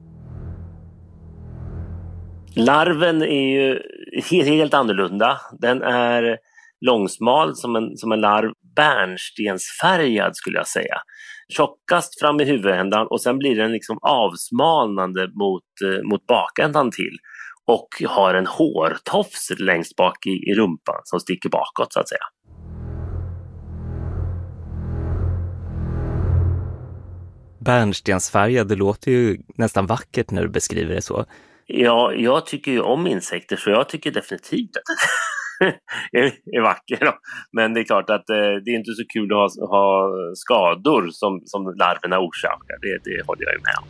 Larven är ju helt, helt annorlunda. Den är långsmal som en, som en larv, bärnstensfärgad skulle jag säga. Tjockast fram i huvudändan och sen blir den liksom avsmalnande mot, mot bakändan till. Och har en hårtofs längst bak i, i rumpan som sticker bakåt så att säga. Bärnstensfärgad, det låter ju nästan vackert när du beskriver det så. Ja, jag tycker ju om insekter så jag tycker definitivt att det är vacker. Då. Men det är klart att eh, det är inte så kul att ha, ha skador som, som larverna orsakar. Det, det håller jag ju med om.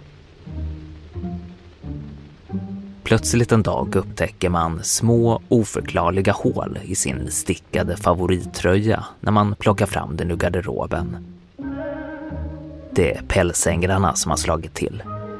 Plötsligt en dag upptäcker man små oförklarliga hål i sin stickade favorittröja när man plockar fram den ur garderoben. Det är pälsängrarna som har slagit till.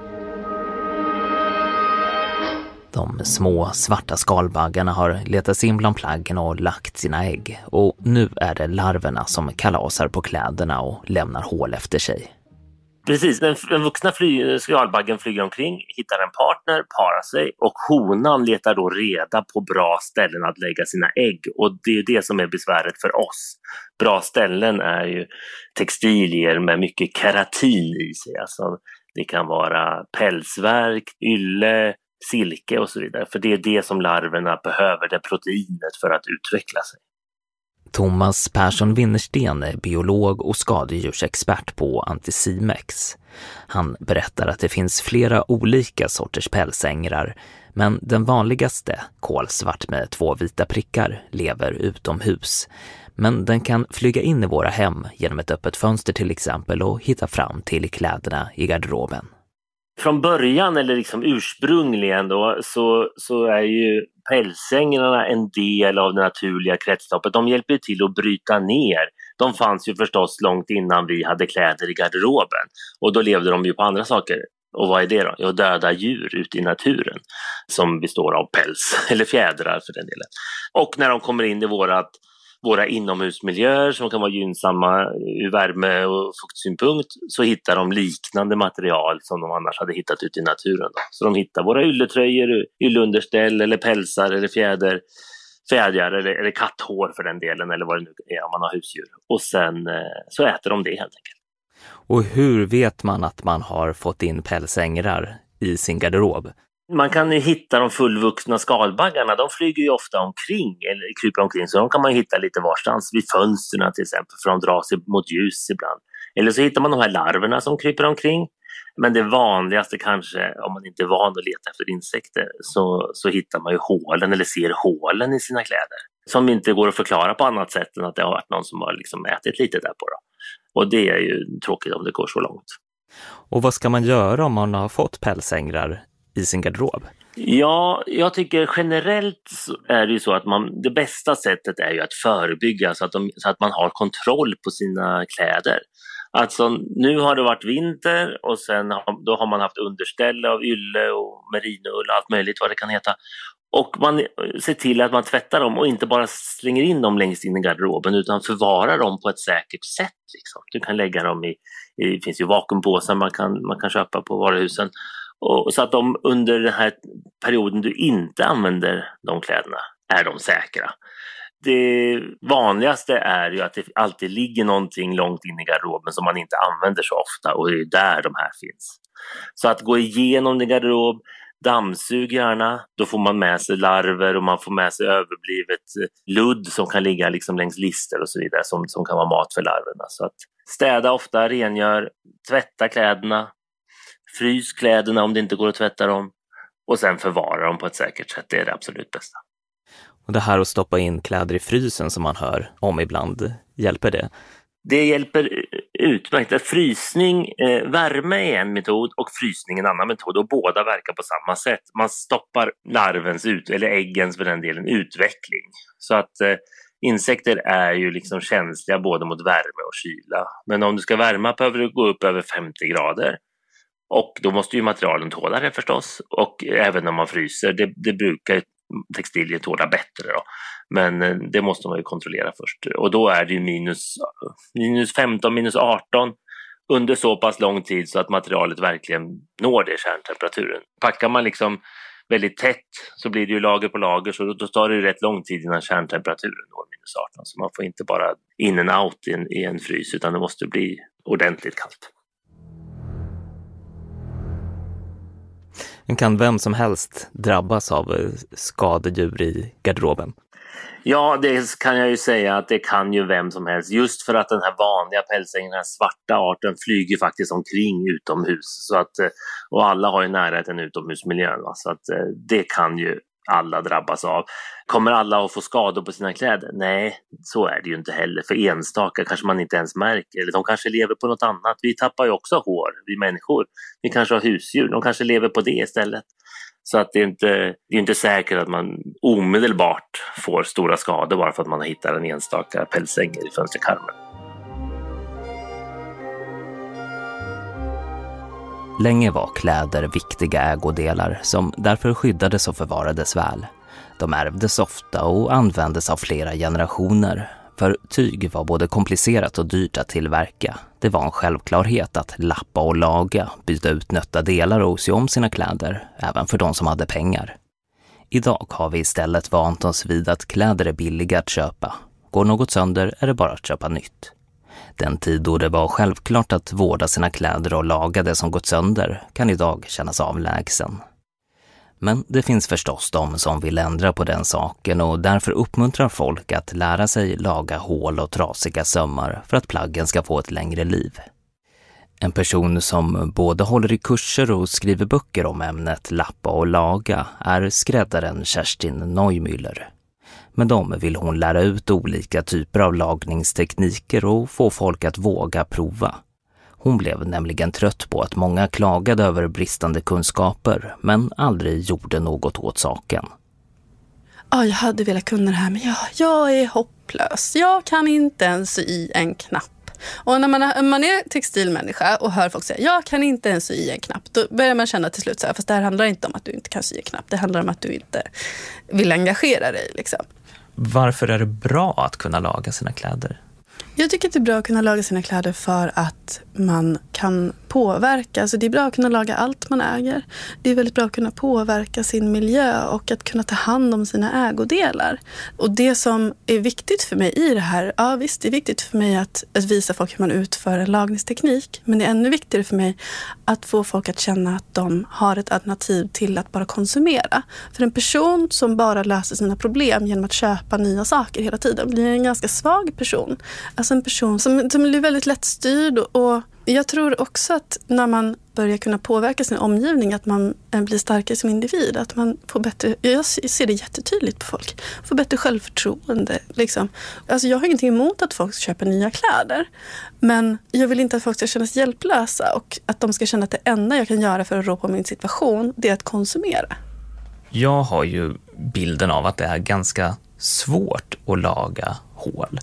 De små svarta skalbaggarna har letat in bland plaggen och lagt sina ägg. Och nu är det larverna som kalasar på kläderna och lämnar hål efter sig. Precis, den, den vuxna fly, skalbaggen flyger omkring, hittar en partner, parar sig och honan letar då reda på bra ställen att lägga sina ägg. Och det är det som är besväret för oss. Bra ställen är ju textilier med mycket keratin i sig. Alltså det kan vara pälsverk, ylle, silke och så vidare. För det är det som larverna behöver, det proteinet för att utveckla sig. Thomas Persson Winnersten är biolog och skadedjursexpert på Anticimex. Han berättar att det finns flera olika sorters pälsängrar, men den vanligaste, kolsvart med två vita prickar, lever utomhus. Men den kan flyga in i våra hem genom ett öppet fönster till exempel och hitta fram till kläderna i garderoben. Från början, eller liksom ursprungligen då, så, så är ju pälsängarna en del av det naturliga kretsloppet. De hjälper till att bryta ner. De fanns ju förstås långt innan vi hade kläder i garderoben. Och då levde de ju på andra saker. Och vad är det då? Jo, döda djur ute i naturen som består av päls eller fjädrar för den delen. Och när de kommer in i vårat, våra inomhusmiljöer som kan vara gynnsamma ur värme- och fuktsynpunkt, så hittar de liknande material som de annars hade hittat ute i naturen. Då. Så de hittar våra ylletröjor, ylleunderställ eller pälsar eller fjäder, fjädrar eller, eller katthår för den delen, eller vad det nu är om man har husdjur. Och sen eh, så äter de det helt enkelt. Och hur vet man att man har fått in pälsängrar i sin garderob? Man kan ju hitta de fullvuxna skalbaggarna. De flyger ju ofta omkring eller kryper omkring, så de kan man ju hitta lite varstans vid fönsterna till exempel, för de drar sig mot ljus ibland. Eller så hittar man de här larverna som kryper omkring. Men det vanligaste kanske, om man inte är van att leta efter insekter, så, så hittar man ju hålen eller ser hålen i sina kläder. Som inte går att förklara på annat sätt än att det har varit någon som har liksom ätit lite där på. Då. Och det är ju tråkigt om det går så långt. Och vad ska man göra om man har fått pälsängrar i sin garderob? Ja, jag tycker generellt är det ju så att man, det bästa sättet är ju att förebygga så att, de, så att man har kontroll på sina kläder. Alltså nu har det varit vinter och sen har, då har man haft underställ av ylle och merinoull och allt möjligt vad det kan heta. Och man ser till att man tvättar dem och inte bara slänger in dem längst in i garderoben utan förvarar dem på ett säkert sätt. Liksom. Du kan lägga dem i, i det finns ju vakuumpåsar man kan, man kan köpa på varuhusen. Och, så att de under den här perioden du inte använder de kläderna är de säkra. Det vanligaste är ju att det alltid ligger någonting långt in i garderoben som man inte använder så ofta, och det är där de här finns. Så att gå igenom din garderob, dammsug gärna, då får man med sig larver och man får med sig överblivet ludd som kan ligga liksom längs lister och så vidare som, som kan vara mat för larverna. Så att städa ofta, rengör, tvätta kläderna, frys kläderna om det inte går att tvätta dem och sen förvara dem på ett säkert sätt, det är det absolut bästa. Och det här att stoppa in kläder i frysen som man hör om ibland, hjälper det? Det hjälper utmärkt. Frysning, eh, värme är en metod och frysning en annan metod, och båda verkar på samma sätt. Man stoppar larvens ut, eller äggens för den delen, utveckling. Så att eh, insekter är ju liksom känsliga både mot värme och kyla. Men om du ska värma behöver du gå upp över femtio grader. Och då måste ju materialen tåla det förstås. Och även när man fryser, det, det brukar textilier tåla bättre då. Men det måste man ju kontrollera först. Och då är det ju minus, minus femton, minus arton under så pass lång tid så att materialet verkligen når det kärntemperaturen. Packar man liksom väldigt tätt så blir det ju lager på lager, så då tar det ju rätt lång tid innan kärntemperaturen når minus arton. Så man får inte bara in and out i en, i en frys, utan det måste bli ordentligt kallt. Kan vem som helst drabbas av skadedjur i garderoben? Ja, det kan jag ju säga att det kan ju vem som helst. Just för att den här vanliga pälsängen, den här svarta arten, flyger faktiskt omkring utomhus. Så att, och alla har ju närheten utomhusmiljön. Va? Så att det kan ju alla drabbas av. Kommer alla att få skador på sina kläder? Nej, så är det ju inte heller. För enstaka kanske man inte ens märker. Eller de kanske lever på något annat. Vi tappar ju också hår, vi människor. Vi kanske har husdjur. De kanske lever på det istället. Så att det är inte, det är inte säkert att man omedelbart får stora skador bara för att man har hittat en enstaka pälsäng i fönsterkarmen. Länge var kläder viktiga ägodelar som därför skyddades och förvarades väl. De ärvdes ofta och användes av flera generationer. För tyg var både komplicerat och dyrt att tillverka. Det var en självklarhet att lappa och laga, byta ut nötta delar och sy om sina kläder, även för de som hade pengar. Idag har vi istället vant oss vid att kläder är billiga att köpa. Går något sönder är det bara att köpa nytt. Den tid då det var självklart att vårda sina kläder och laga det som gått sönder kan idag kännas avlägsen. Men det finns förstås de som vill ändra på den saken och därför uppmuntrar folk att lära sig laga hål och trasiga sömmar för att plaggen ska få ett längre liv. En person som både håller i kurser och skriver böcker om ämnet lappa och laga är skräddaren Kerstin Neumüller. Med dem vill hon lära ut olika typer av lagningstekniker och få folk att våga prova. Hon blev nämligen trött på att många klagade över bristande kunskaper men aldrig gjorde något åt saken. Ja, jag hade velat kunna det här, men jag, jag är hopplös. Jag kan inte ens sy i en knapp. Och när man, är, man är textilmänniska och hör folk säga jag kan inte ens sy i en knapp, då börjar man känna till slut så här, fast det här handlar inte om att du inte kan sy en knapp. Det handlar om att du inte vill engagera dig. Liksom. Varför är det bra att kunna laga sina kläder? Jag tycker att det är bra att kunna laga sina kläder för att man kan påverka. Alltså det är bra att kunna laga allt man äger. Det är väldigt bra att kunna påverka sin miljö och att kunna ta hand om sina ägodelar. Och det som är viktigt för mig i det här, ja visst det är viktigt för mig att, att visa folk hur man utför en lagningsteknik. Men det är ännu viktigare för mig att få folk att känna att de har ett alternativ till att bara konsumera. För en person som bara löser sina problem genom att köpa nya saker hela tiden blir en ganska svag person. Alltså en person som, som blir väldigt lättstyrd och jag tror också att när man börjar kunna påverka sin omgivning att man blir starkare som individ, att man får bättre, jag ser det jättetydligt på folk, får bättre självförtroende liksom. Alltså jag har ingenting emot att folk köper nya kläder, men jag vill inte att folk ska känna sig hjälplösa och att de ska känna att det enda jag kan göra för att rå på min situation, det är att konsumera. Jag har ju bilden av att det är ganska svårt att laga hål.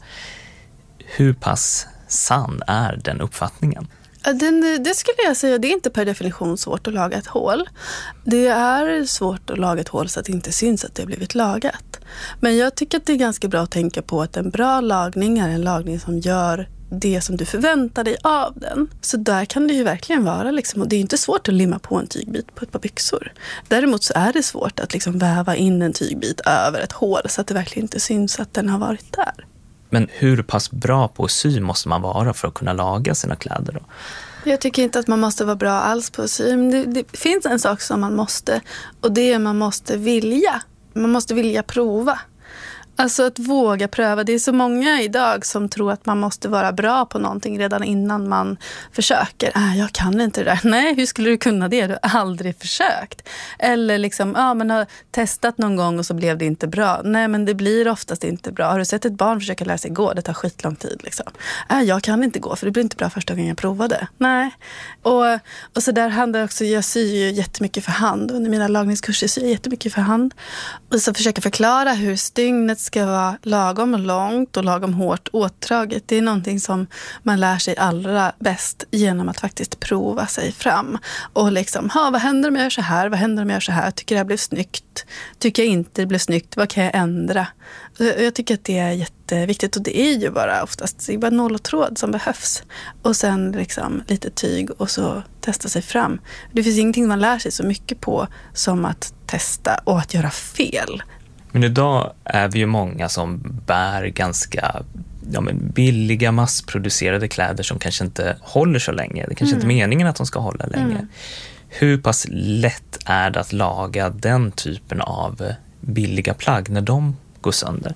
Hur pass sann är den uppfattningen? Den, det skulle jag säga, det är inte per definition svårt att laga ett hål. Det är svårt att laga ett hål så att det inte syns att det har blivit lagat. Men jag tycker att det är ganska bra att tänka på att en bra lagning är en lagning som gör det som du förväntar dig av den. Så där kan det ju verkligen vara. Liksom, och det är inte svårt att limma på en tygbit på ett par byxor. Däremot så är det svårt att liksom väva in en tygbit över ett hål så att det verkligen inte syns att den har varit där. Men hur pass bra på att sy måste man vara för att kunna laga sina kläder då? Jag tycker inte att man måste vara bra alls på att sy. Men det, det finns en sak som man måste, och det är att man måste vilja. Man måste vilja prova. Alltså att våga pröva. Det är så många idag som tror att man måste vara bra på någonting redan innan man försöker. Äh, jag kan inte det där. Nej, hur skulle du kunna det? Du har aldrig försökt. Eller liksom, ja men har testat någon gång och så blev det inte bra. Nej, men det blir oftast inte bra. Har du sett ett barn försöka lära sig gå? Det tar skitlång tid liksom. Äh, jag kan inte gå för det blir inte bra första gången jag provade. Nej. Och, och så där handlar också, jag syr ju jättemycket för hand. Under mina lagningskurser syr jag jättemycket för hand. Och så försöker förklara hur stygnet ska vara lagom långt och lagom hårt åtdraget. Det är någonting som man lär sig allra bäst genom att faktiskt prova sig fram. Och liksom, ha, vad händer om jag gör så här? Vad händer om jag gör så här? Tycker det här blev snyggt? Tycker jag inte det blev snyggt? Vad kan jag ändra? Jag tycker att det är jätteviktigt och det är ju bara oftast det är bara nål och tråd som behövs. Och sen liksom lite tyg och så testa sig fram. Det finns ingenting man lär sig så mycket på som att testa och att göra fel. Men idag är vi ju många som bär ganska ja, men billiga massproducerade kläder som kanske inte håller så länge. Det kanske mm. inte är meningen att de ska hålla länge. Mm. Hur pass lätt är det att laga den typen av billiga plagg när de går sönder?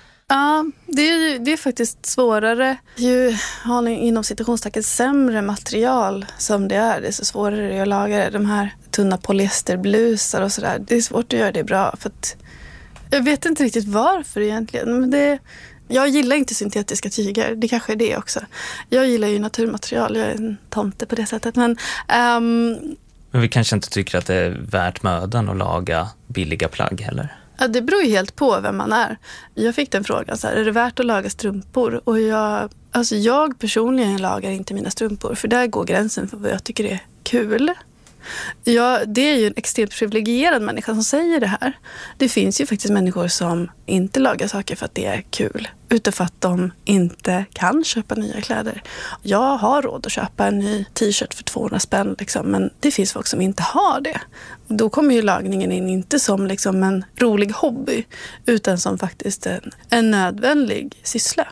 Ja, det är, det är faktiskt svårare. Ju har ni inom citationstacket sämre material som det är, det är så svårare det att laga de här tunna polyesterblusar och sådär. Det är svårt att göra det bra för att jag vet inte riktigt varför egentligen. Men det, jag gillar inte syntetiska tyger. Det kanske är det också. Jag gillar ju naturmaterial. Jag är en tomte på det sättet. Men, um, men vi kanske inte tycker att det är värt mödan att laga billiga plagg heller. Ja, det beror ju helt på vem man är. Jag fick den frågan så här, är det värt att laga strumpor? Och jag, alltså jag personligen lagar inte mina strumpor. För där går gränsen för vad jag tycker är kul. Ja, det är ju en extremt privilegierad människa som säger det här. Det finns ju faktiskt människor som inte lagar saker för att det är kul, utan för att de inte kan köpa nya kläder. Jag har råd att köpa en ny t-shirt för tvåhundra spänn, liksom, men det finns folk som inte har det. Då kommer ju lagningen in inte som liksom en rolig hobby, utan som faktiskt en, en nödvändig syssla.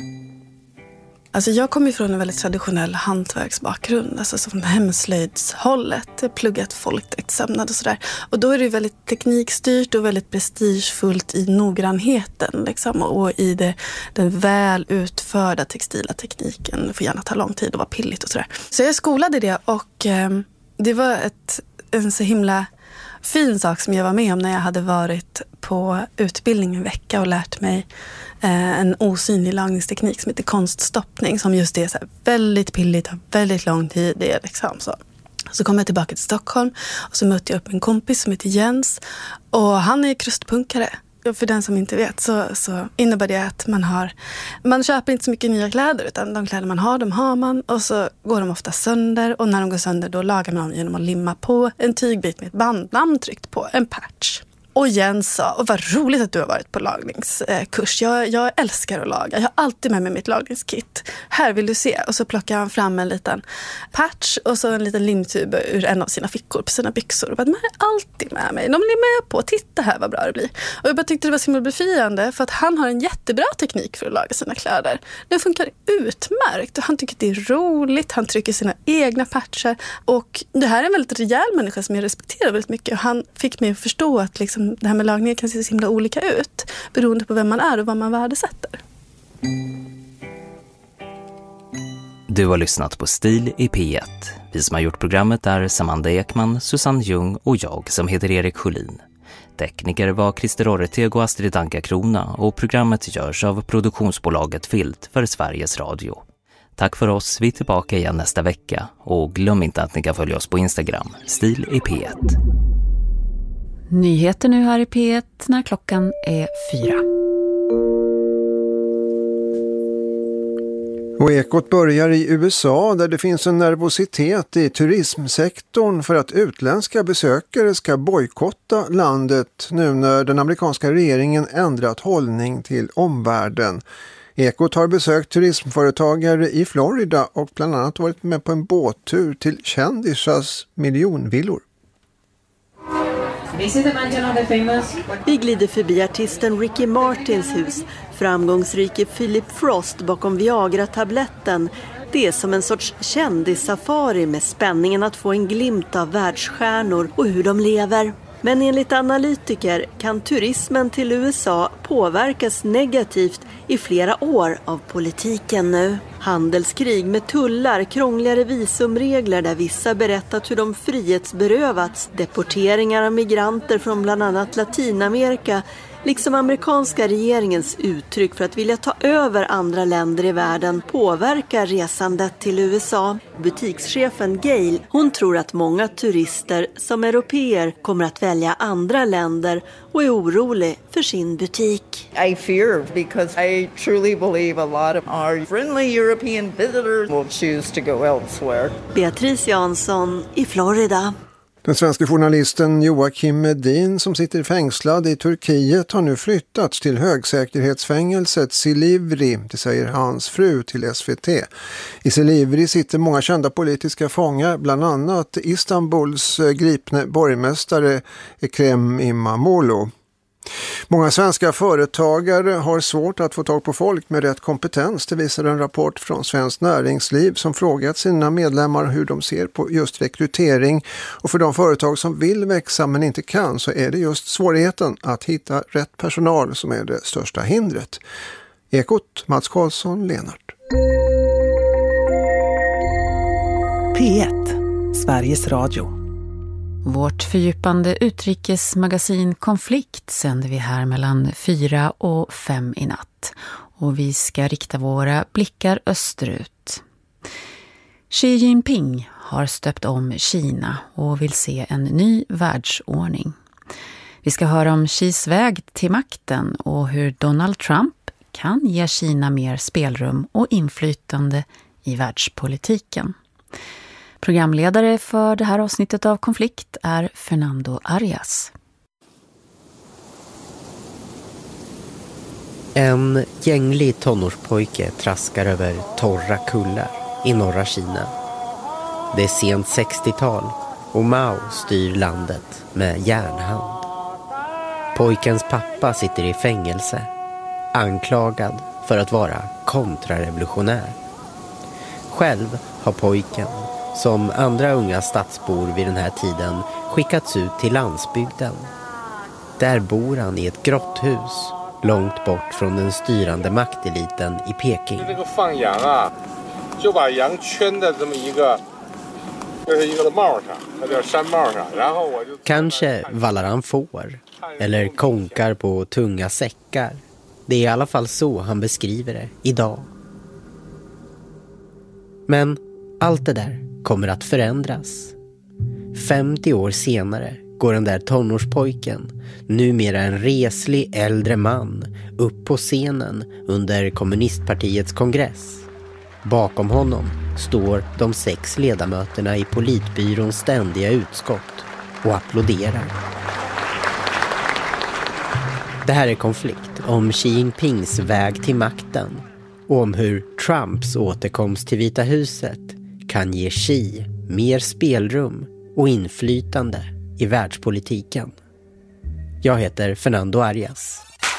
Alltså jag kommer från en väldigt traditionell hantverksbakgrund, alltså som hemslöjdshållet. Jag har pluggat folkdräktssömnad och sådär. Och då är det väldigt teknikstyrt och väldigt prestigefullt i noggrannheten liksom, och i det, den väl utförda textila tekniken. Det får gärna ta lång tid och vara pilligt och sådär. Så jag skolade det och eh, det var ett, en så himla fin sak som jag var med om när jag hade varit på utbildning en vecka och lärt mig eh, en osynlig lagningsteknik som heter konststoppning, som just är så här väldigt billigt, har väldigt lång tid. Det är liksom så. Så kom jag tillbaka till Stockholm och så mötte jag upp en kompis som heter Jens, och han är krustpunkare. För den som inte vet så, så innebär det att man har, man köper inte så mycket nya kläder, utan de kläder man har, de har man, och så går de ofta sönder, och när de går sönder då lagar man dem genom att limma på en tygbit med ett bandnamn tryckt på, en patch. Och Jens sa, och vad roligt att du har varit på lagningskurs. Jag, jag älskar att laga. Jag har alltid med mig mitt lagningskit. Här vill du se. Och så plockar han fram en liten patch och så en liten limtub ur en av sina fickor på sina byxor. Och bara, de är alltid med mig. De är med på. Titta här vad bra det blir. Och jag bara tyckte det var så himla befriande, för att han har en jättebra teknik för att laga sina kläder. Den funkar utmärkt och han tycker det är roligt. Han trycker sina egna patcher. Och det här är en väldigt rejäl människa som jag respekterar väldigt mycket. Och han fick mig att förstå att liksom det här med lagningar kan se så himla olika ut beroende på vem man är och vad man värdesätter. Du har lyssnat på Stil i P ett. Vi som har gjort programmet är Samanda Ekman, Susanne Ljung och jag som heter Erik Sjölin. Tekniker var Christer Orreteg och Astrid Anka Krona, och programmet görs av produktionsbolaget Filt för Sveriges Radio. Tack för oss, vi är tillbaka igen nästa vecka, och glöm inte att ni kan följa oss på Instagram, Stil i P ett. Nyheter nu här i P ett när klockan är fyra. Och Ekot börjar i U S A, där det finns en nervositet i turismsektorn för att utländska besökare ska bojkotta landet nu när den amerikanska regeringen ändrat hållning till omvärlden. Ekot har besökt turismföretagare i Florida och bland annat varit med på en båttur till kändisars miljonvillor. Vi glider förbi artisten Ricky Martins hus, framgångsrike Philip Frost bakom Viagra-tabletten. Det är som en sorts kändissafari med spänningen att få en glimt av världsstjärnor och hur de lever. Men enligt analytiker kan turismen till U S A påverkas negativt i flera år av politiken nu. Handelskrig med tullar, krångligare visumregler där vissa berättat hur de frihetsberövats, deporteringar av migranter från bland annat Latinamerika, liksom amerikanska regeringens uttryck för att vilja ta över andra länder i världen påverkar resandet till U S A. Butikschefen Gail, hon tror att många turister som europeer kommer att välja andra länder och är orolig för sin butik. I fear because I truly believe a lot of our friendly European visitors will choose to go elsewhere. Beatrice Jansson i Florida. Den svenska journalisten Joakim Medin, som sitter fängslad i Turkiet, har nu flyttats till högsäkerhetsfängelset Silivri, det säger hans fru till S V T. I Silivri sitter många kända politiska fångar, bland annat Istanbuls gripne borgmästare Ekrem İmamoğlu. Många svenska företagare har svårt att få tag på folk med rätt kompetens. Det visar en rapport från Svenskt Näringsliv som frågat sina medlemmar hur de ser på just rekrytering. Och för de företag som vill växa men inte kan så är det just svårigheten att hitta rätt personal som är det största hindret. Ekot, Mats Karlsson, Lenart. P ett, Sveriges Radio. Vårt fördjupande utrikesmagasin Konflikt sänder vi här mellan fyra och fem i natt. Och vi ska rikta våra blickar österut. Xi Jinping har stöpt om Kina och vill se en ny världsordning. Vi ska höra om Xis väg till makten och hur Donald Trump kan ge Kina mer spelrum och inflytande i världspolitiken. Programledare för det här avsnittet av Konflikt är Fernando Arias. En gänglig tonårspojke traskar över torra kullar i norra Kina. Det är sent sextiotal och Mao styr landet med järnhand. Pojkens pappa sitter i fängelse, anklagad för att vara kontrarevolutionär. Själv har pojken, som andra unga stadsbor vid den här tiden, skickats ut till landsbygden. Där bor han i ett grotthus, långt bort från den styrande makteliten i Peking. Kanske vallar han får eller konkar på tunga säckar. Det är i alla fall så han beskriver det idag. Men allt det där kommer att förändras. femtio år senare går den där tonårspojken, numera en reslig äldre man, upp på scenen under kommunistpartiets kongress. Bakom honom står de sex ledamöterna i politbyråns ständiga utskott och applåderar. Det här är konflikt om Xi Jinpings väg till makten och om hur Trumps återkomst till Vita huset kan ge Xi mer spelrum och inflytande i världspolitiken. Jag heter Fernando Arias.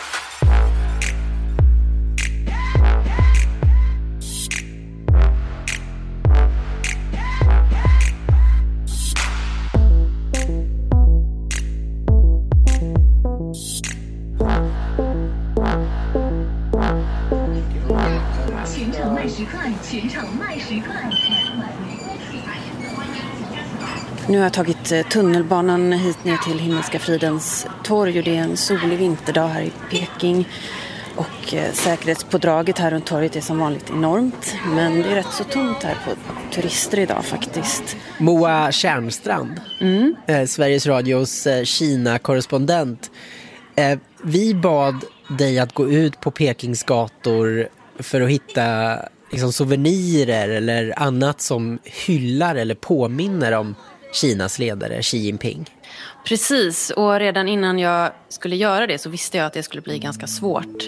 Nu har jag tagit tunnelbanan hit ner till Himmelska fridens torg och det är en solig vinterdag här i Peking. Och säkerhetspådraget här runt torget är som vanligt enormt, men det är rätt så tomt här på turister idag faktiskt. Moa Tjärnstrand, mm. eh, Sveriges Radios eh, Kina-korrespondent. Eh, vi bad dig att gå ut på Pekings gator för att hitta liksom, souvenirer eller annat som hyllar eller påminner om Kinas ledare Xi Jinping. Precis, och redan innan jag skulle göra det så visste jag att det skulle bli ganska svårt.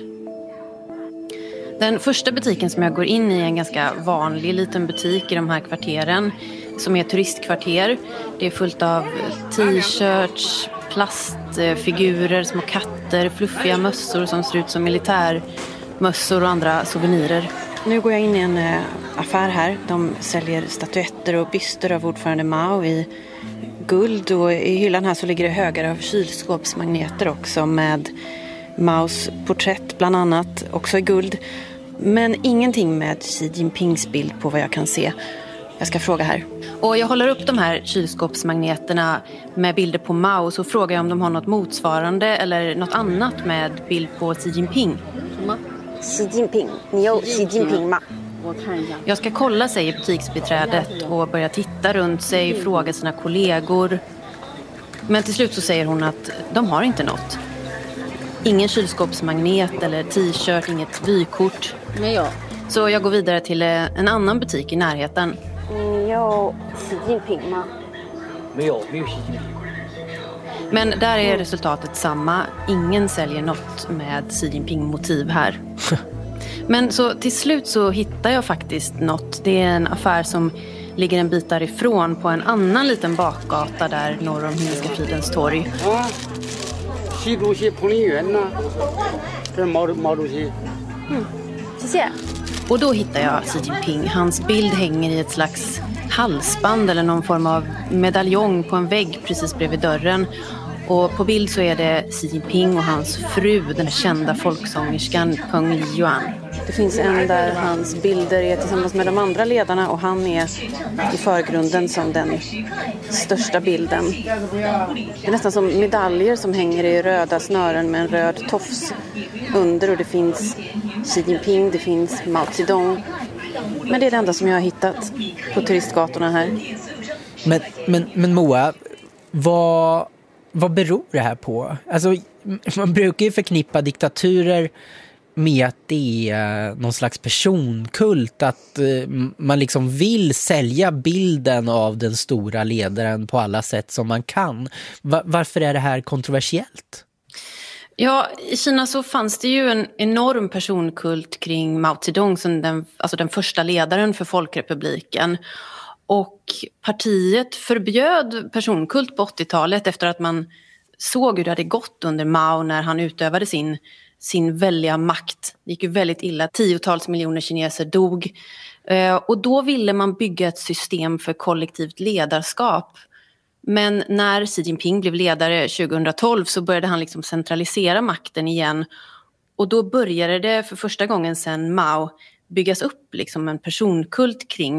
Den första butiken som jag går in i är en ganska vanlig liten butik i de här kvarteren som är turistkvarter. Det är fullt av t-shirts, plastfigurer, små katter, fluffiga mössor som ser ut som militärmössor och andra souvenirer. Nu går jag in i en äh, affär här. De säljer statyetter och byster av ordförande Mao i guld. Och i hyllan här så ligger det högar av kylskåpsmagneter också med Maos porträtt bland annat, också i guld. Men ingenting med Xi Jinpings bild på vad jag kan se. Jag ska fråga här. Och jag håller upp de här kylskåpsmagneterna med bilder på Mao, så frågar jag om de har något motsvarande eller något annat med bild på Xi Jinping. Xi Jinping, ni har Xi Jinping ma? Jag ska kolla, säger butiksbiträdet och börja titta runt sig, fråga sina kollegor. Men till slut så säger hon att de har inte något. Ingen kylskåpsmagnet eller t-shirt, inget vykort. Så jag går vidare till en annan butik i närheten. Ni har Xi Jinping ma? Men där är resultatet samma. Ingen säljer något med Xi Jinping-motiv här. Men så till slut så hittar jag faktiskt något. Det är en affär som ligger en bit därifrån på en annan liten bakgata där norr om Himmelska fridens torg. Mm. Och då hittar jag Xi Jinping. Hans bild hänger i ett slags halsband eller någon form av medaljong på en vägg precis bredvid dörren. Och på bild så är det Xi Jinping och hans fru, den kända folksångerskan Peng Liyuan. Det finns en där hans bilder är tillsammans med de andra ledarna och han är i förgrunden som den största bilden. Det är nästan som medaljer som hänger i röda snören med en röd tofs under, och det finns Xi Jinping, det finns Mao Zedong. Men det är det enda som jag har hittat på turistgatorna här. Men, men, men Moa, vad, vad beror det här på? Alltså, man brukar ju förknippa diktaturer med att det är någon slags personkult, att man liksom vill sälja bilden av den stora ledaren på alla sätt som man kan. Varför är det här kontroversiellt? Ja, i Kina så fanns det ju en enorm personkult kring Mao Zedong som den, alltså den första ledaren för Folkrepubliken. Och partiet förbjöd personkult på åttiotalet efter att man såg hur det hade gått under Mao när han utövade sin, sin väldiga makt. Det gick ju väldigt illa, tiotals miljoner kineser dog. Och då ville man bygga ett system för kollektivt ledarskap. Men när Xi Jinping blev ledare tjugohundratolv så började han liksom centralisera makten igen. Och då började det för första gången sedan Mao byggas upp liksom en personkult kring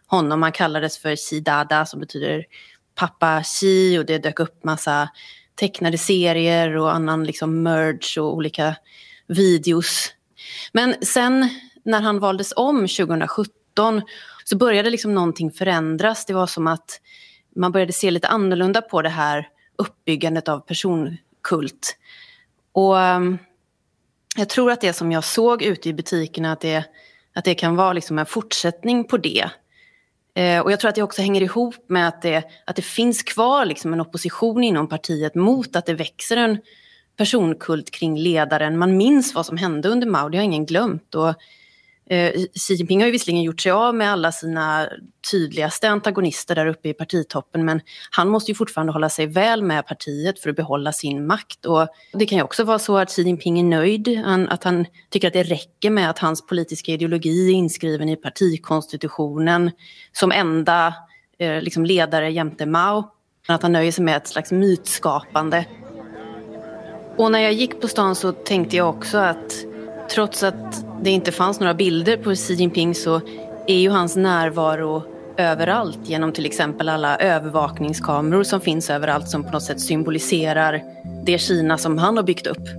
honom. Han kallades för Xi Dada som betyder pappa Xi, och det dök upp massa tecknade serier och annan liksom merge och olika videos. Men sen när han valdes om tjugohundrasjutton så började liksom någonting förändras. Det var som att man började se lite annorlunda på det här uppbyggandet av personkult. Och um, jag tror att det som jag såg ute i butikerna, att det, att det kan vara liksom en fortsättning på det. Eh, och jag tror att det också hänger ihop med att det, att det finns kvar liksom en opposition inom partiet mot att det växer en personkult kring ledaren. Man minns vad som hände under Mao, det har ingen glömt. Och eh, Xi Jinping har ju visserligen gjort sig av med alla sina tydligaste antagonister där uppe i partitoppen, men han måste ju fortfarande hålla sig väl med partiet för att behålla sin makt. Och det kan ju också vara så att Xi Jinping är nöjd, han, att han tycker att det räcker med att hans politiska ideologi är inskriven i partikonstitutionen som enda eh, liksom ledare jämte Mao, att han nöjer sig med ett slags mytskapande. Och när jag gick på stan så tänkte jag också att trots att det inte fanns några bilder på Xi Jinping så är ju hans närvaro överallt genom till exempel alla övervakningskameror som finns överallt som på något sätt symboliserar det Kina som han har byggt upp.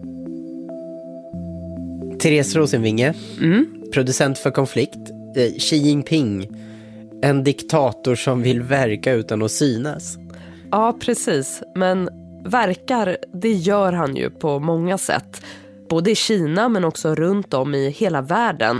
Therese Rosenvinge, mm. producent för Konflikt. Eh, Xi Jinping, en diktator som vill verka utan att synas. Ja, precis. Men verkar, det gör han ju på många sätt. Både i Kina men också runt om i hela världen.